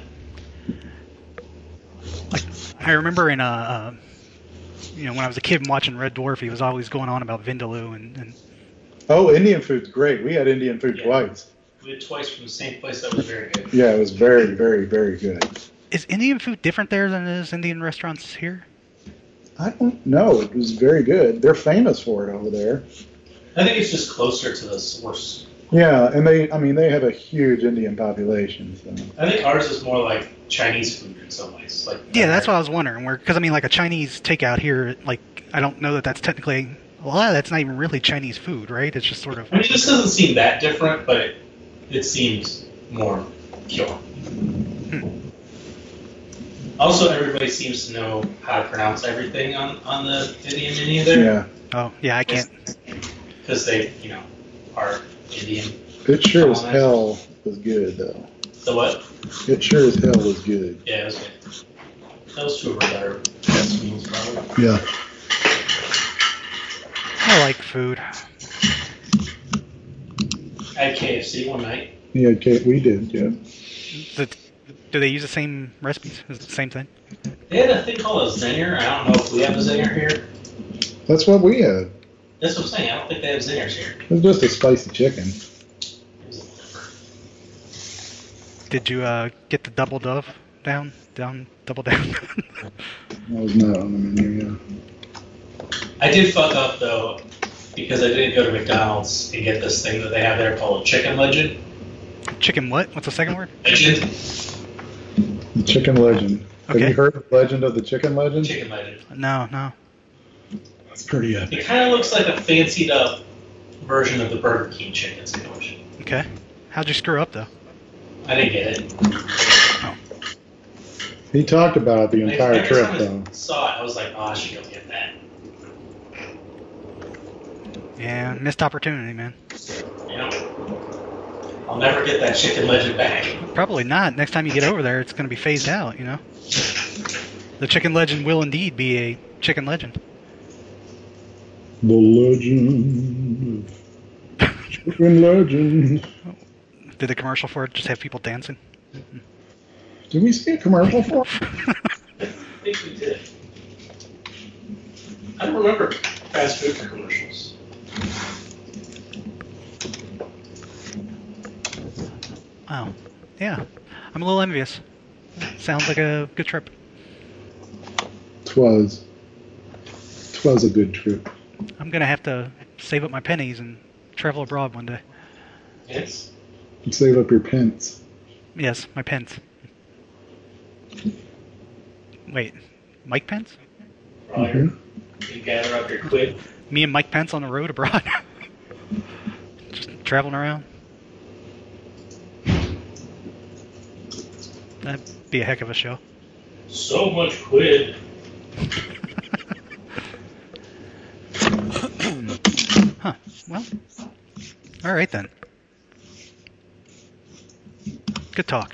I remember in, uh, uh, you know, when I was a kid and watching Red Dwarf, he was always going on about Vindaloo, and, and Oh, Indian food's great. We had Indian food Yeah. twice. We had twice from the same place that was very good. Yeah, it was very, very, very good. is Indian food different there than it is Indian restaurants here? I don't know. It was very good. They're famous for it over there. I think it's just closer to the source. Yeah, and they, I mean, they have a huge Indian population. So. I think ours is more like Chinese food in some ways. Like Yeah, that's what I was wondering. Where, because I mean, like a Chinese takeout here, like I don't know that that's technically a lot of that's not even really Chinese food, right? It's just sort of. I mean, this doesn't seem that different, but it, it seems more pure. Hmm. Also, everybody seems to know how to pronounce everything on, on the Indian menu there. Yeah, Oh, yeah, I can't. Because they, you know, are Indian. it sure as hell was good, though. The what? It sure as hell was good. Yeah, it was good. That was two of our better best meals, probably. Yeah. I like food. I had K F C one night. Yeah, okay, we did, yeah. The, do they use the same recipes? Is it the same thing? They had a thing called a zinger. I don't know if we have a zinger here. That's what we had. That's what I'm saying. I don't think they have zingers here. It was just a spicy chicken. It was a little different. Did you uh, get the double dove down? Down, double down? That was not on the menu, yeah. I did fuck up though, because I didn't go to McDonald's and get this thing that they have there called Chicken Legend. Chicken what? What's the second word? Legend. The Chicken Legend. Okay. Have you heard of the Legend of the Chicken Legend? Chicken Legend. No, no. That's pretty epic. It kind of looks like a fancied up version of the Burger King chicken sandwich. Okay. How'd you screw up, though? I didn't get it. Oh. He talked about it the entire Every trip, time though. I saw it, I was like, oh, I should go get that. Yeah, missed opportunity, man. You know? I'll never get that Chicken Legend back. Probably not. Next time you get over there, it's going to be phased out, you know? The Chicken Legend will indeed be a Chicken Legend. The Legend of Chicken Legend. Did the commercial for it just have people dancing? Did we see a commercial for it? I think we did. I don't remember fast food commercials. Wow. Yeah. I'm a little envious. Sounds like a good trip. Twas. Twas a good trip. I'm going to have to save up my pennies and travel abroad one day. Yes. And save up your pence. Yes, my pence. Wait, Mike Pence? Roger. Mhm. You gather up your quid. Me and Mike Pence on the road abroad? Just traveling around? That'd be a heck of a show. So much quid. Huh. Well, all right then. Good talk.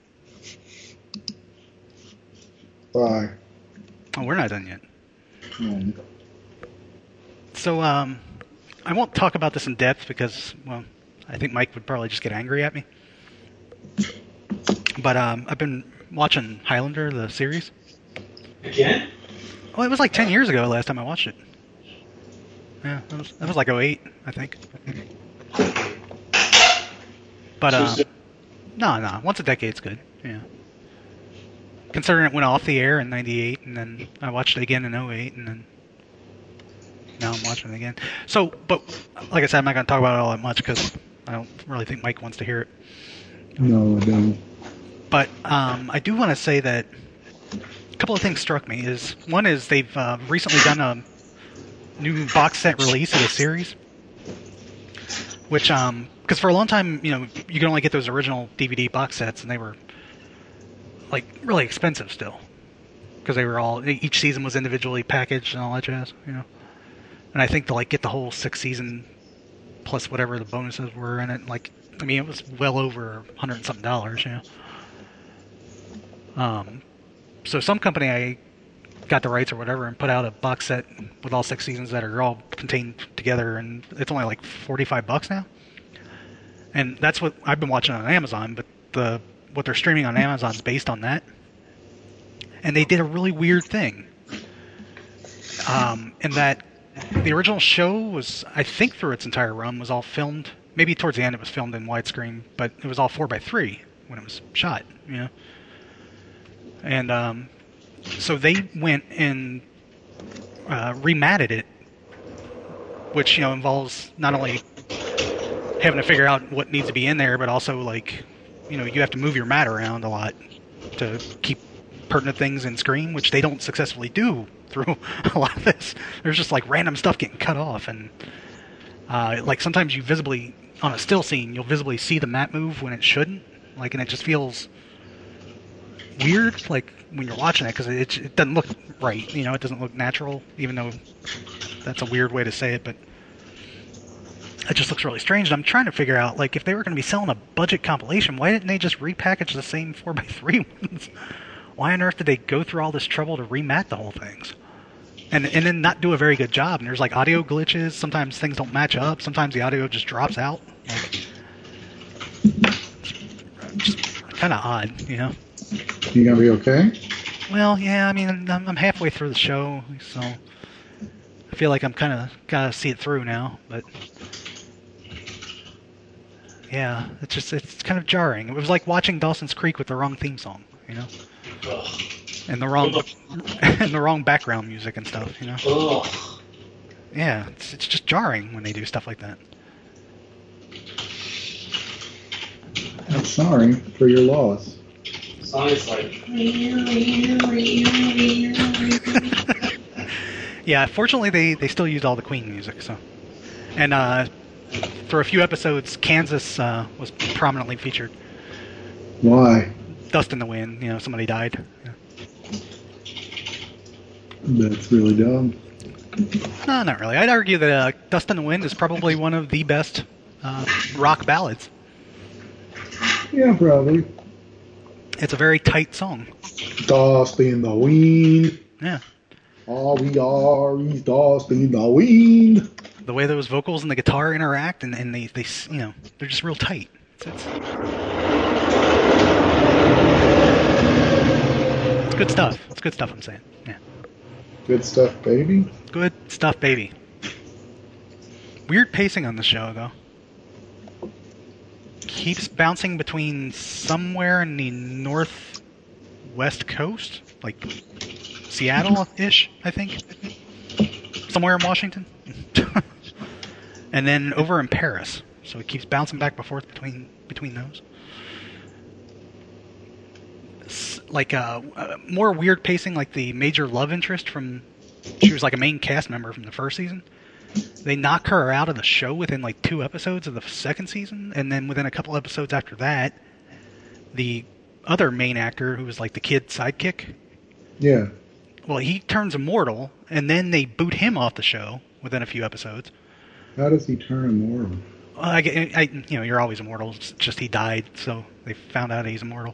Bye. Oh, we're not done yet. Mm. So, um, I won't talk about this in depth because, well, I think Mike would probably just get angry at me. But um, I've been watching Highlander, the series. Again? Oh, it was like ten years ago last time I watched it. Yeah, that was, that was like oh eight, I think. But, uh, no, no, once a decade's good, yeah. Considering it went off the air in ninety-eight, and then I watched it again in oh eight, and then now I'm watching it again. So, but, like I said, I'm not going to talk about it all that much, because I don't really think Mike wants to hear it. No, I don't. But um, I do want to say that a couple of things struck me. Is one is they've uh, recently done a new box set release of the series, which um, because for a long time, you know, you could only get those original D V D box sets, and they were like really expensive still, because they were all each season was individually packaged and all that jazz, you know. And I think to like get the whole sixth season plus whatever the bonuses were in it, like I mean, it was well over a hundred and something dollars, you know. Um, so some company I got the rights or whatever and put out a box set with all six seasons that are all contained together, and it's only like forty-five bucks now. And that's what I've been watching on Amazon, but the what they're streaming on Amazon is based on that. And they did a really weird thing. Um, in that the original show was, I think through its entire run, was all filmed, maybe towards the end it was filmed in widescreen, but it was all four by three when it was shot, you know. And um, so they went and uh, rematted it, which, you know, involves not only having to figure out what needs to be in there, but also, like, you know, you have to move your mat around a lot to keep pertinent things in screen, which they don't successfully do through a lot of this. There's just, like, random stuff getting cut off, and, uh, like, sometimes you visibly, on a still scene, you'll visibly see the mat move when it shouldn't, like, and it just feels weird, like, when you're watching it, because it, it doesn't look right, you know, it doesn't look natural, even though that's a weird way to say it, but it just looks really strange. And I'm trying to figure out, like, if they were going to be selling a budget compilation, why didn't they just repackage the same four by three ones? Why on earth did they go through all this trouble to remat the whole things? and and then not do a very good job. And there's like audio glitches. Sometimes things don't match up. Sometimes the audio just drops out. Like, just kind of odd, you know. You gonna be okay? Well, yeah. I mean, I'm, I'm halfway through the show, so I feel like I'm kind of gotta see it through now. But yeah, it's just it's kind of jarring. It was like watching Dawson's Creek with the wrong theme song, you know. Ugh. And the wrong and the wrong background music and stuff, you know. Ugh. Yeah, it's it's just jarring when they do stuff like that. I'm sorry for your loss. Song is like. Yeah, fortunately they, they still used all the Queen music, so. And uh, for a few episodes, Kansas uh, was prominently featured. Why? Dust in the Wind, you know, somebody died. Yeah. That's really dumb. No, not really. I'd argue that uh, Dust in the Wind is probably one of the best uh, rock ballads. Yeah, probably. It's a very tight song. Dust in the wind. Yeah. All we are is dust in the wind. The way those vocals and the guitar interact, and, and they, they, you know, they're just real tight. It's, it's, it's good stuff. It's good stuff, I'm saying. Yeah. Good stuff, baby. Good stuff, baby. Weird pacing on the show, though. Keeps bouncing between somewhere in the northwest coast, like Seattle-ish, I think. Somewhere in Washington. And then over in Paris. So it keeps bouncing back and forth between between those. S- Like uh, uh, more weird pacing, like the major love interest from... She was like a main cast member from the first season. They knock her out of the show within like two episodes of the second season, and then within a couple episodes after that, the other main actor, who was like the kid sidekick, Yeah. well, he turns immortal, and then they boot him off the show within a few episodes. How does he turn immortal? Well, I, I, you know, you're always immortal. It's just he died, so they found out he's immortal.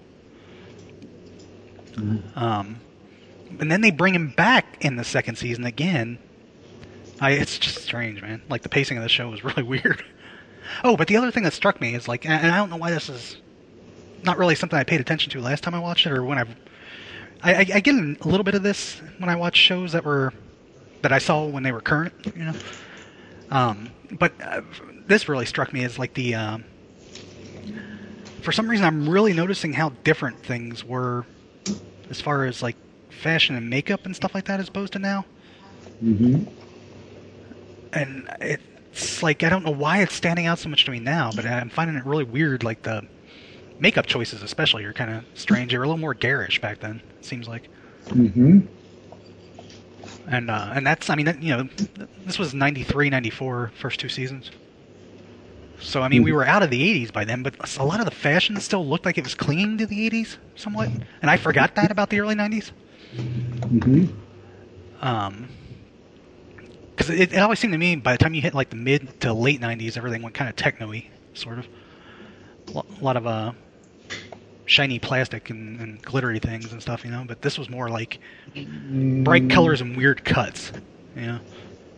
Mm-hmm. Um, and then they bring him back in the second season again. I, it's just strange, man. Like, the pacing of the show is really weird. Oh, but the other thing that struck me is, like, and I don't know why this is not really something I paid attention to last time I watched it, or when I've... I, I, I get a little bit of this when I watch shows that were... that I saw when they were current, you know? Um, but uh, this really struck me as, like, the... Um, for some reason, I'm really noticing how different things were as far as, like, fashion and makeup and stuff like that as opposed to now. Mm-hmm. And it's like, I don't know why it's standing out so much to me now, but I'm finding it really weird. Like, the makeup choices especially are kind of strange. They were a little more garish back then, it seems like. Mm-hmm. And uh, and that's, I mean, that, you know, this was ninety-three, ninety-four, first two seasons. So, I mean, we were out of the eighties by then, but a lot of the fashion still looked like it was clinging to the eighties somewhat. And I forgot that about the early nineties. Mm-hmm. Um... Because it, it always seemed to me, by the time you hit like the mid to late nineties, everything went kind of techno-y, sort of. A lot of uh, shiny plastic and, and glittery things and stuff, you know. But this was more like bright colors and weird cuts, you know.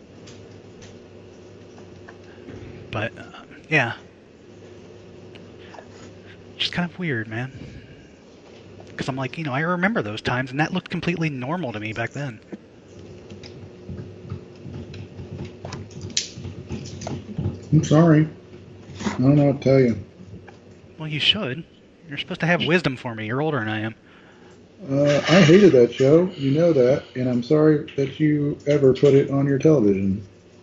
But uh, yeah, just kind of weird, man. Because I'm like, you know, I remember those times, and that looked completely normal to me back then. I'm sorry. I don't know what to tell you. Well, you should. You're supposed to have wisdom for me. You're older than I am. Uh, I hated that show. You know that. And I'm sorry that you ever put it on your television.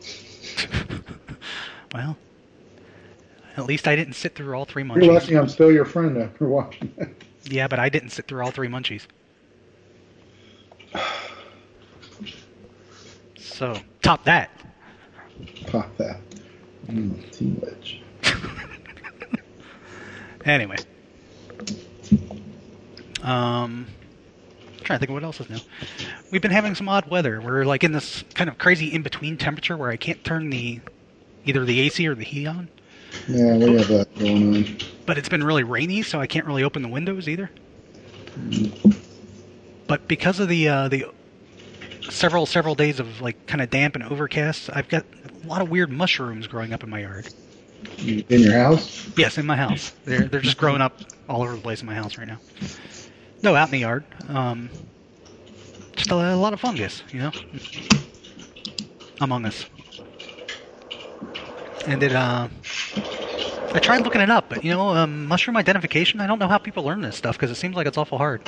Well, at least I didn't sit through all three munchies. You're lucky I'm still your friend after watching that. Yeah, but I didn't sit through all three munchies. So, top that. Pop that. Mm, T-Wedge. Anyway. Um, I'm trying to think of what else is new. We've been having some odd weather. We're like in this kind of crazy in-between temperature where I can't turn the either the A C or the heat on. Yeah, we have that going on. But it's been really rainy, so I can't really open the windows either. Mm. But because of the uh, the several several days of like kind of damp and overcast, I've got a lot of weird mushrooms growing up in my yard. In your house? Yes, in my house. They're they're just growing up all over the place in my house right now. No, out in the yard. Um, just a, a lot of fungus, you know, among us. And it, uh, I tried looking it up, but you know, um, mushroom identification. I don't know how people learn this stuff because it seems like it's awful hard.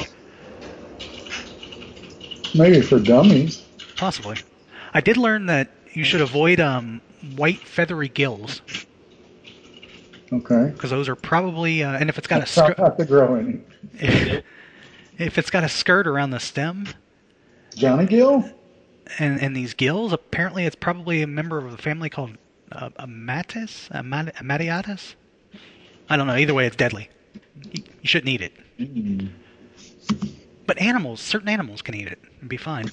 Maybe for dummies. Possibly. I did learn that you should avoid um, white feathery gills. Okay. Because those are probably, uh, and if it's got a That's not skirt, have to grow any. if, if it's got a skirt around the stem, Johnny Gill? and and these gills, apparently it's probably a member of a family called uh, Amatis, Amat- Amatiatus. I don't know. Either way, it's deadly. You, you shouldn't eat it. Mm. But animals, certain animals can eat it and be fine.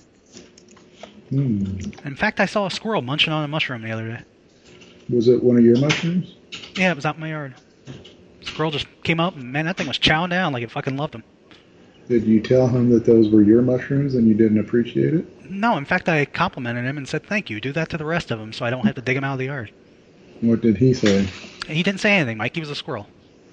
Mm. In fact, I saw a squirrel munching on a mushroom the other day. Was it one of your mushrooms? Yeah, it was out in my yard. Squirrel just came up, and man, that thing was chowing down like it fucking loved him. Did you tell him that those were your mushrooms and you didn't appreciate it? No, in fact, I complimented him and said, thank you. Do that to the rest of them so I don't have to dig them out of the yard. What did he say? He didn't say anything, Mike. He was a squirrel.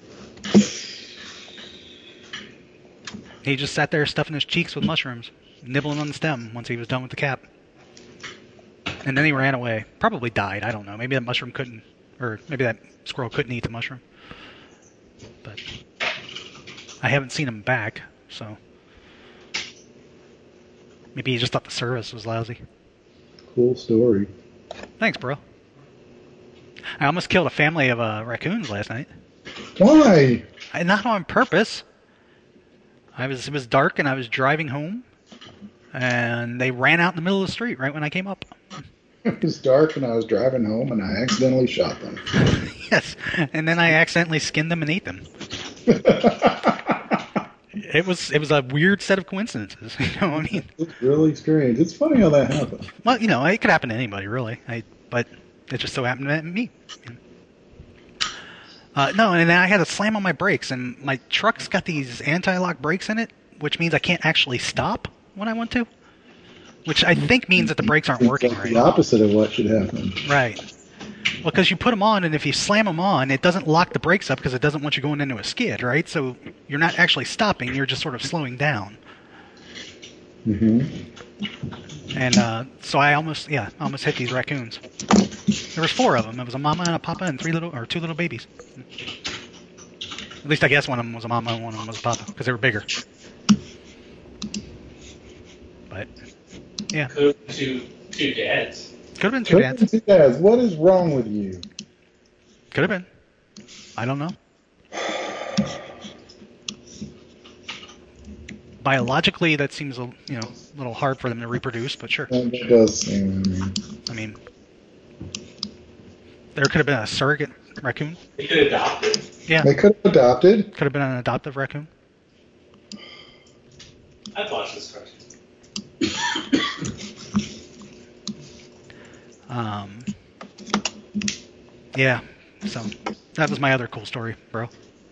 He just sat there stuffing his cheeks with mushrooms, nibbling on the stem once he was done with the cap. And then he ran away. Probably died. I don't know. Maybe that mushroom couldn't, or maybe that squirrel couldn't eat the mushroom. But I haven't seen him back, so maybe he just thought the service was lousy. Cool story. Thanks, bro. I almost killed a family of uh, raccoons last night. Why? I, not on purpose. I was it was dark and I was driving home, and they ran out in the middle of the street right when I came up. It was dark and I was driving home and I accidentally shot them. Yes, and then I accidentally skinned them and ate them. It was it was a weird set of coincidences. You know what I mean? It's really strange. It's funny how that happened. Well, you know, it could happen to anybody, really. I but it just so happened to me. Uh, no, and then I had to slam on my brakes, and my truck's got these anti-lock brakes in it, which means I can't actually stop when I want to. Which I think means that the brakes aren't working It's right. the opposite of what should happen. Right. Well, because you put them on, and if you slam them on, it doesn't lock the brakes up because it doesn't want you going into a skid, right? So you're not actually stopping; you're just sort of slowing down. Mm-hmm. And uh, so I almost, yeah, I almost hit these raccoons. There was four of them. It was a mama and a papa and three little, or two little babies. At least I guess one of them was a mama and one of them was a papa because they were bigger. But yeah, Could have been two, two dads. could have been two dads. Two dads. What is wrong with you? Could have been. I don't know. Biologically, that seems a you know a little hard for them to reproduce, but sure. That does seem. I mean, I mean, there could have been a surrogate raccoon. They could adopt it. Yeah, they could have adopted. could have been an adoptive raccoon. I'd watch this cartoon. Um, yeah, so that was my other cool story, bro.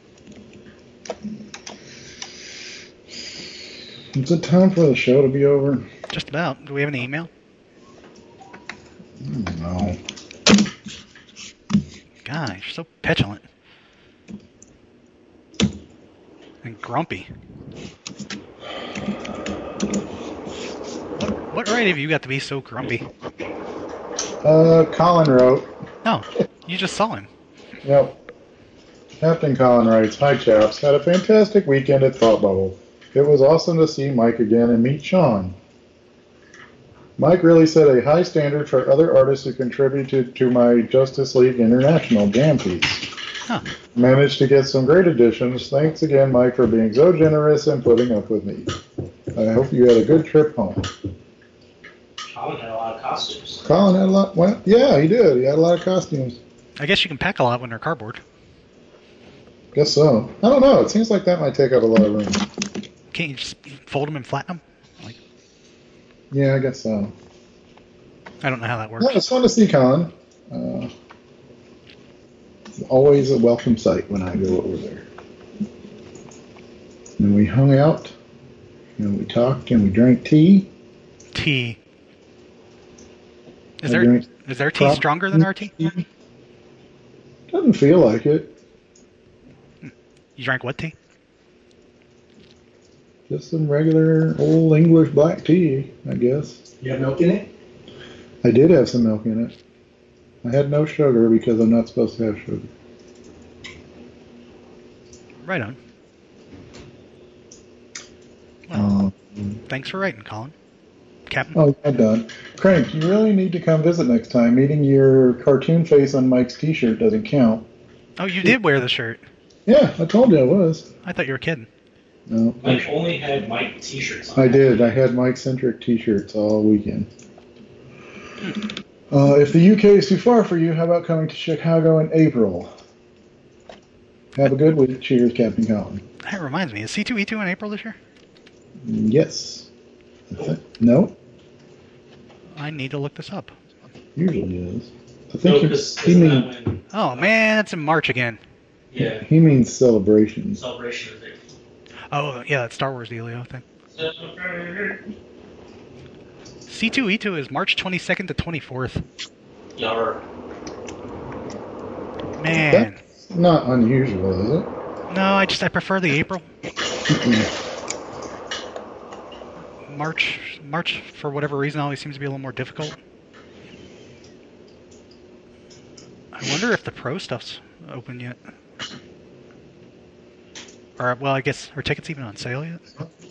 Is it time for the show to be over? Just about. Do we have any email? I don't know. Gosh, you're so petulant. And grumpy. What, what right have you got to be so grumpy? Uh, Colin wrote. No, you just saw him. Yep. Captain Colin writes, "Hi chaps, had a fantastic weekend at Thought Bubble. It was awesome to see Mike again and meet Sean. Mike really set a high standard for other artists who contributed to my Justice League International jam piece. Huh. Managed to get some great additions. Thanks again, Mike, for being so generous and putting up with me. I hope you had a good trip home." Colin had a lot of costumes. Colin had a lot. Well, yeah, he did. He had a lot of costumes. I guess you can pack a lot when they're cardboard. Guess so. I don't know. It seems like that might take up a lot of room. Can't you just fold them and flatten them? Like, Yeah, I guess so. I don't know how that works. Yeah, it's fun to see Colin. Uh, it's always a welcome sight when I go over there. And we hung out, and we talked, and we drank tea. Tea. Is I there drink is their tea prop- stronger than our tea? Doesn't feel like it. You drank what tea? Just some regular old English black tea, I guess. You have milk in it? I did have some milk in it. I had no sugar because I'm not supposed to have sugar. Right on. Well, Um, thanks for writing, Colin. Captain. oh, I'm done. Crank, you really need to come visit next time. Meeting your cartoon face on Mike's t-shirt doesn't count. Oh, you did wear the shirt. Yeah, I told you I was. I thought you were kidding. No, Mike only had Mike t-shirts on. I did. I had Mike-centric t-shirts all weekend. Uh, if the U K is too far for you, how about coming to Chicago in April? Have a good week. Cheers, Captain Colin. That reminds me, is C two E two in April this year? Yes. I thi- No, I need to look this up. usually is. I No, think he, because he, mean, when, Oh man, it's in March again. yeah, he means celebrations. celebration of it. Oh yeah, that Star Wars dealio thing. C two E two is March twenty-second to twenty-fourth. Yar. Man. That's not unusual, is it? No, I just I prefer the April. Mm-mm. March March for whatever reason always seems to be a little more difficult. I wonder if the pro stuff's open yet. Or well, I guess are tickets even on sale yet?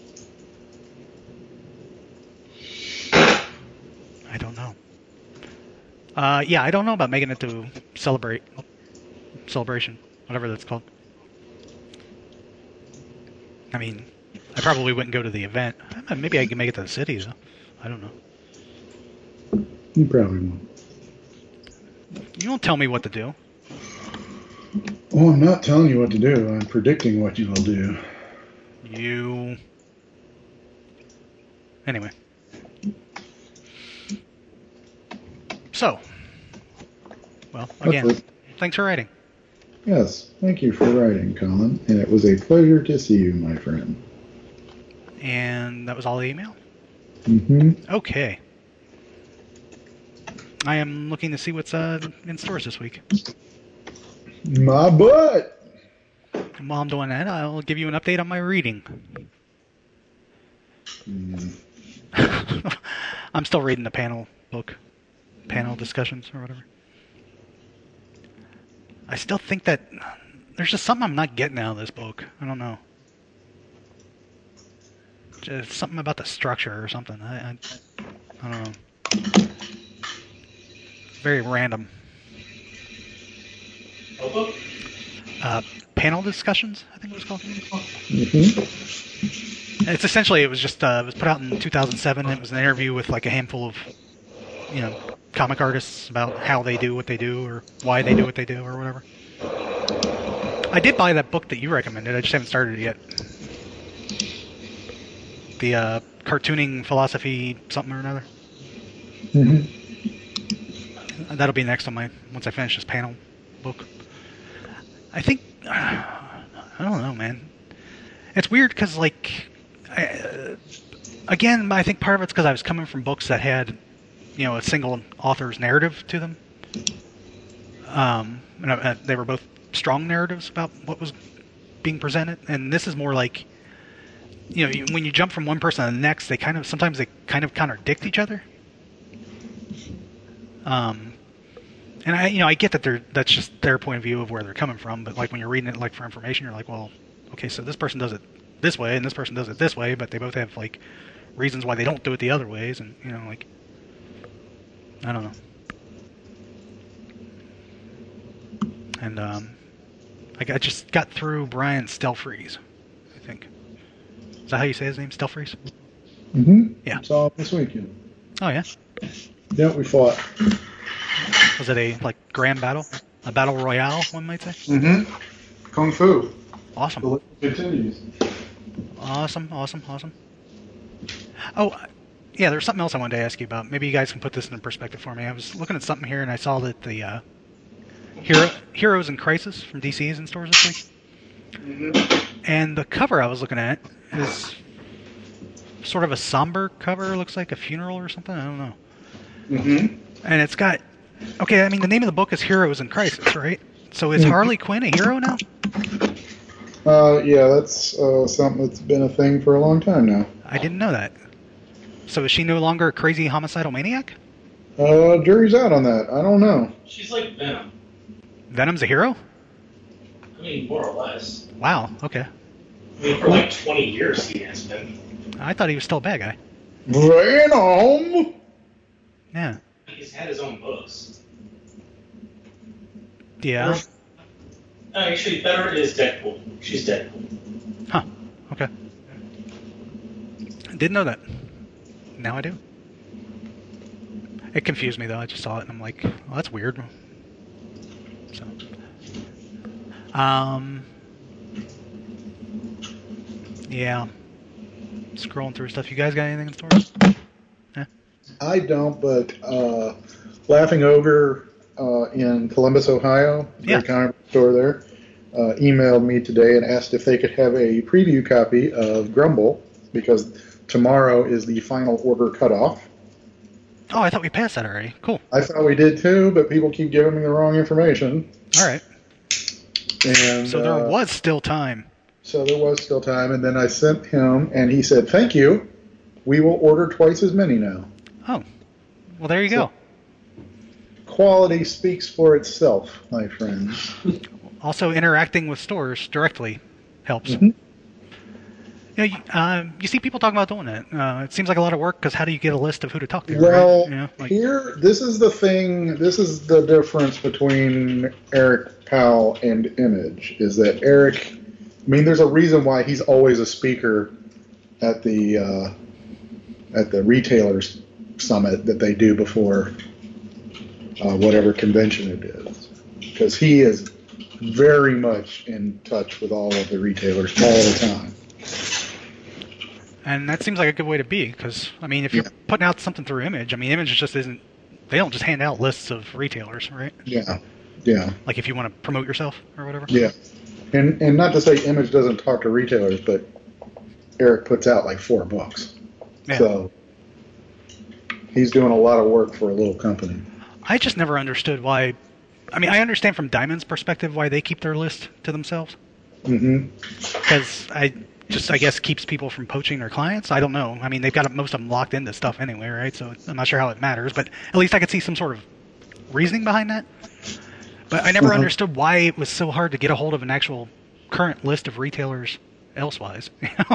I don't know. Uh, yeah, I don't know about making it to celebrate celebration, whatever that's called. I mean, I probably wouldn't go to the event. Maybe I can make it to the city, though. I don't know. You probably won't. You don't tell me what to do. Oh, I'm not telling you what to do. I'm predicting what you will do. You... Anyway. So. Well, again, That's it. thanks for writing. Yes, thank you for writing, Colin. And it was a pleasure to see you, my friend. And that was all the email? Mm-hmm. Okay. I am looking to see what's uh, in stores this week. My butt! And while I'm doing that, I'll give you an update on my reading. Mm. I'm still reading the panel book. Panel discussions or whatever. I still think that there's just something I'm not getting out of this book. I don't know. Just something about the structure or something. I, I, I don't know. Very random. What book? Uh, panel discussions, I think it was called. Mm-hmm. It's essentially, it was just, uh, it was put out in two thousand seven. It was an interview with like a handful of, you know, comic artists about how they do what they do or why they do what they do or whatever. I did buy that book that you recommended. I just haven't started it yet. The uh, cartooning philosophy something or another. Mm-hmm. That'll be next on my, once I finish this panel book. I think, I don't know, man. It's weird because, like, I, uh, again, I think part of it's because I was coming from books that had, you know, a single author's narrative to them. Um, and uh, they were both strong narratives about what was being presented, and this is more like, you know, when you jump from one person to the next, they kind of sometimes they kind of contradict each other. Um, and I, you know, I get that they're that's just their point of view of where they're coming from, but like when you're reading it like for information, you're like, well, okay, so this person does it this way, and this person does it this way, but they both have like reasons why they don't do it the other ways, and you know, like, I don't know. And um, I, I just got through Brian Stelfreeze, I think. Is that how you say his name, Stelfreeze? Mm-hmm. Yeah. It's all this weekend. Oh yeah. Yeah, we fought. Was it a like grand battle, a battle royale, one might say? Mm-hmm. Kung Fu. The Awesome, list continues. awesome, awesome, awesome. Oh, yeah. There's something else I wanted to ask you about. Maybe you guys can put this in perspective for me. I was looking at something here, and I saw that the uh, Hero, Heroes in Crisis from D C is in stores this week. Mm-hmm. And the cover I was looking at is sort of a somber cover. Looks like a funeral or something. I don't know. Mm-hmm. And it's got... Okay, I mean, the name of the book is Heroes in Crisis, right? So is Harley Quinn a hero now? Uh, yeah, that's uh, something that's been a thing for a long time now. I didn't know that. So is she no longer a crazy homicidal maniac? Uh, jury's out on that. I don't know. She's like Venom. Venom's a hero? I mean, more or less. Wow, okay. I mean, for like twenty years he has been. I thought he was still a bad guy. Venom! Yeah. He's had his own books. Yeah. Uh, actually, better is Deadpool. She's Deadpool. Huh. Okay. Didn't know that. Now I do. It confused me, though. I just saw it, and I'm like, well, that's weird. So... Um... Yeah. Scrolling through stuff. You guys got anything in store? Yeah. I don't, but uh, Laughing Ogre uh, in Columbus, Ohio, Yeah. the comic book store there, uh, emailed me today and asked if they could have a preview copy of Grumble, because tomorrow is the final order cutoff. Oh, I thought we passed that already. Cool. I thought we did too, but people keep giving me the wrong information. All right. And So there uh, was still time. So there was still time, and then I sent him, and he said, "Thank you. We will order twice as many now." Oh. Well, there you So- go. Quality speaks for itself, my friends. Also, interacting with stores directly helps. Mhm. You know, you, uh, you see people talking about doing it. Uh, it seems like a lot of work, because how do you get a list of who to talk to? Well, right? You know, like, here, this is the thing, this is the difference between Eric Powell and Image, is that Eric, I mean, there's a reason why he's always a speaker at the uh, at the retailers summit that they do before uh, whatever convention it is, because he is very much in touch with all of the retailers all the time. and that seems like a good way to be, because, I mean, if you're Yeah. putting out something through Image, I mean, Image just isn't, they don't just hand out lists of retailers, right? Yeah, yeah, Like if you want to promote yourself or whatever. yeah. And and not to say Image doesn't talk to retailers, but Eric puts out like four books. Yeah. So he's doing a lot of work for a little company. I just never understood why. I mean, I understand from Diamond's perspective why they keep their list to themselves. Mm-hmm. Because I just, I guess, keeps people from poaching their clients. I don't know. I mean, they've got most of them locked into stuff anyway, right? So I'm not sure how it matters, but at least I could see some sort of reasoning behind that. But I never Mhm. understood why it was so hard to get a hold of an actual current list of retailers elsewise. You know?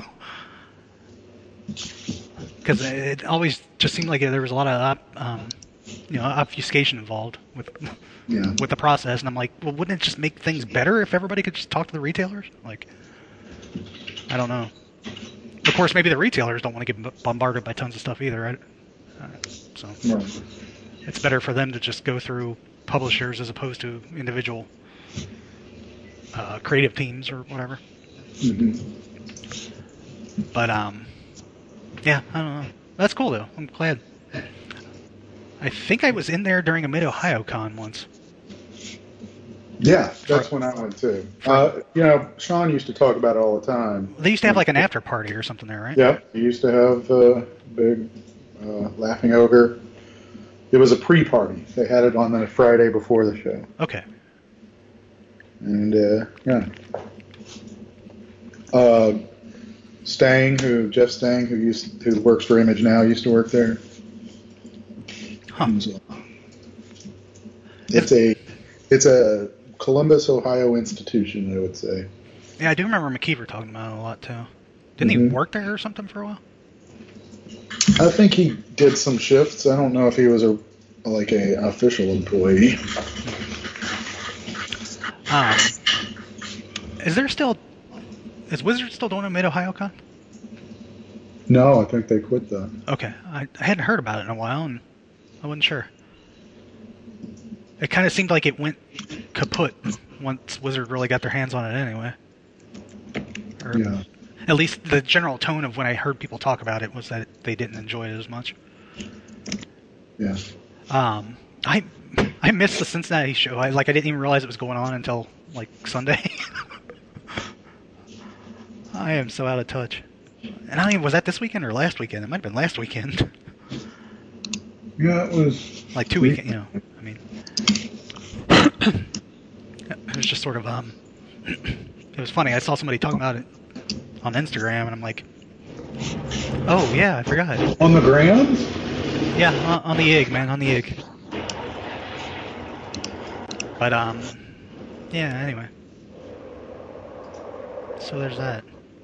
Because it always just seemed like there was a lot of um, you know, obfuscation involved with Yeah. with the process, and I'm like, well, wouldn't it just make things better if everybody could just talk to the retailers? Like, I don't know. Of course, maybe the retailers don't want to get bombarded by tons of stuff either, right? Uh, so Right. it's better for them to just go through publishers as opposed to individual uh, creative teams or whatever. Mm-hmm. But um, yeah, I don't know. That's cool though. I'm glad. I think I was in there during a Mid Ohio Con once. Yeah, that's when I went too. Uh, you know, Sean used to talk about it all the time. They used to have like an after party or something there, right? Yeah, he used to have a big uh, Laughing Ogre. It was a pre-party. They had it on the Friday before the show. Okay. And, uh, yeah. Uh, Stang, who, Jeff Stang, who used who works for Image now, used to work there. Huh. And so- it's a, it's a Columbus, Ohio institution, I would say. Yeah, I do remember McKeever talking about it a lot too. Didn't Mhm. he work there or something for a while? I think he did some shifts. I don't know if he was a like a official employee. Um, is there still is Wizard still doing a Mid Ohio Con? No, I think they quit that. Okay, I, I hadn't heard about it in a while, and I wasn't sure. It kind of seemed like it went kaput once Wizard really got their hands on it anyway. Or Yeah. at least the general tone of when I heard people talk about it was that they didn't enjoy it as much. Yeah. Um, I I missed the Cincinnati show. I like I didn't even realize it was going on until like Sunday. I am so out of touch. And I don't even, was that this weekend or last weekend? It might have been last weekend. Yeah, it was like two weeks. You know, I mean, it was just sort of um, it was funny. I saw somebody talking about it on Instagram, and I'm like, oh yeah, I forgot. On the ground? Yeah, on, on the egg, man, on the egg. But um, yeah. Anyway, so there's that.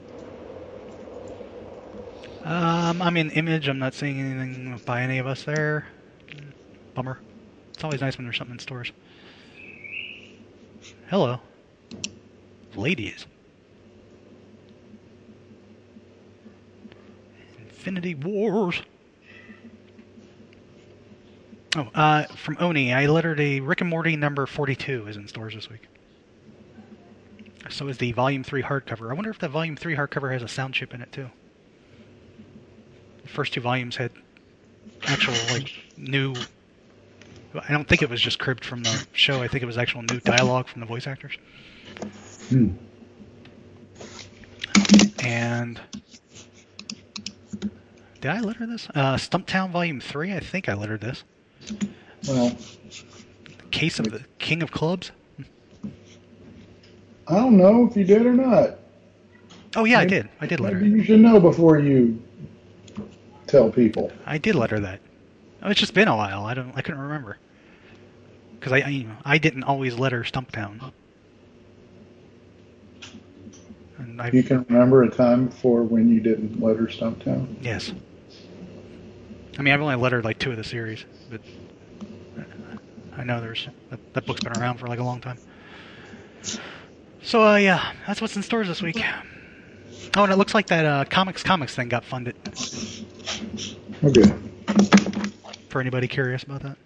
Um, I'm in Image. I'm not seeing anything by any of us there. Bummer. It's always nice when there's something in stores. Hello. Ladies. Infinity Wars. Oh, uh, from Oni, I lettered a Rick and Morty number forty-two is in stores this week. So is the Volume three hardcover. I wonder if that Volume three hardcover has a sound chip in it, too. The first two volumes had actual, like, new... I don't think it was just cribbed from the show. I think it was actual new dialogue from the voice actors. Hmm. And... Did I letter this? Uh, Stumptown Volume three? I think I lettered this. Well... Case of the King of Clubs? I don't know if you did or not. Oh, yeah, maybe, I did. I did letter maybe it. you should know before you tell people. I did letter that. Oh, it's just been a while. I don't. I couldn't remember. Because I, I, you know, I didn't always letter Stumptown. And I, You can remember a time before when you didn't letter Stumptown? Yes. I mean, I've only lettered like two of the series, but I know there's that, that book's been around for like a long time. So, uh, yeah, that's what's in stores this week. Oh, and it looks like that uh, Comics Comics thing got funded. Okay. For anybody curious about that.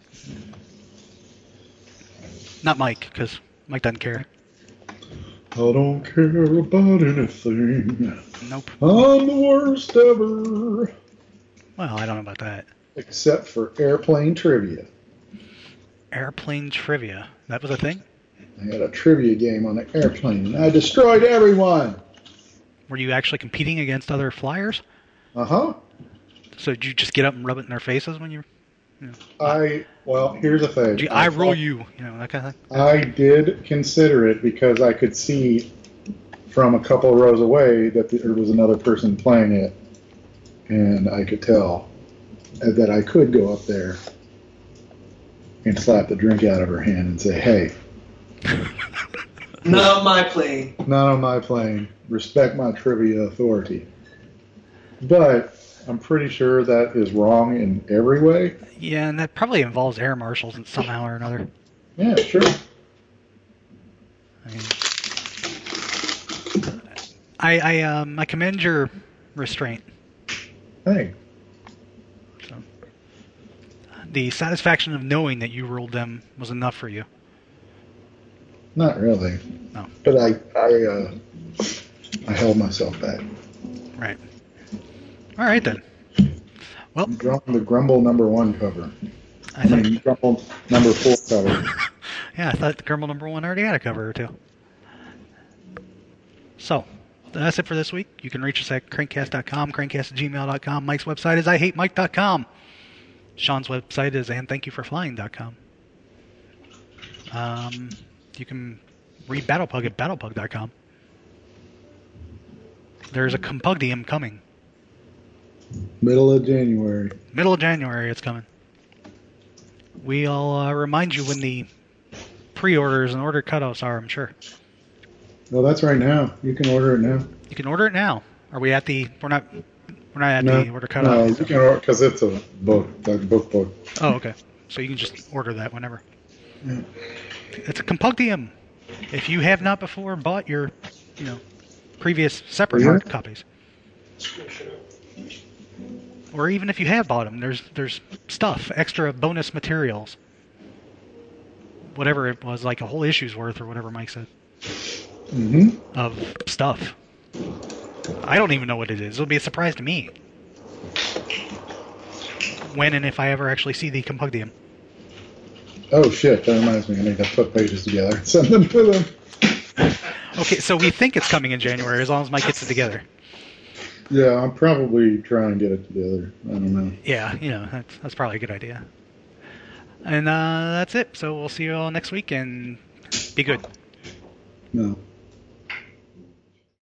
Not Mike, because Mike doesn't care. I don't care about anything. Nope. I'm the worst ever. Well, I don't know about that. Except for airplane trivia. Airplane trivia. That was a thing? I had a trivia game on an airplane, and I destroyed everyone. Were you actually competing against other flyers? Uh-huh. So did you just get up and rub it in their faces when you... you know, I, well, here's the thing. Gee, I, I roll you, you know, that kind of thing? I did consider it because I could see from a couple of rows away that there was another person playing it, and I could tell that I could go up there and slap the drink out of her hand and say, hey, not on my plane. not on my plane. Respect my trivia authority. But I'm pretty sure that is wrong in every way. Yeah, and that probably involves air marshals in somehow or another. Yeah, sure. I mean, I, I, um, I commend your restraint. Hey. So, the satisfaction of knowing that you ruled them was enough for you. Not really. No. But I, I, uh, I held myself back. Right. All right then. Well, I'm drawing the Grumble number one cover. I I thought, mean, Grumble number four cover. yeah, I thought the Grumble number one already had a cover or two. So, that's it for this week. You can reach us at crankcast dot com, crankcast at gmail dot com. Mike's website is I hate mike dot com. Sean's website is and thank you for flying dot com. Um, you can read Battlepug at battlepug dot com. There's a Compugdium coming. Middle of January. Middle of January, it's coming. We'll uh, remind you when the pre-orders and order cutoffs are, I'm sure. Well, that's right now. You can order it now. You can order it now. Are we at the? We're not. We're not at No, the order no, cutoff. you can order because it's a book, like a book book. Oh, okay. So you can just order that whenever. Yeah. It's a Compugdium. If you have not before bought your, you know, previous separate Yeah. hard copies, or even if you have bought them, there's there's stuff, extra bonus materials, whatever it was, like a whole issue's worth or whatever Mike said, Mm-hmm. of stuff. I don't even know what it is. It'll be a surprise to me when and if I ever actually see the Compugdium. Oh shit! That reminds me. I need to put pages together and send them to them. Okay, so we think it's coming in January as long as Mike gets it together. Yeah, I'm probably trying to get it together. I don't know. Yeah, you know, that's, that's probably a good idea. And uh, that's it. So we'll see you all next week, and be good. No.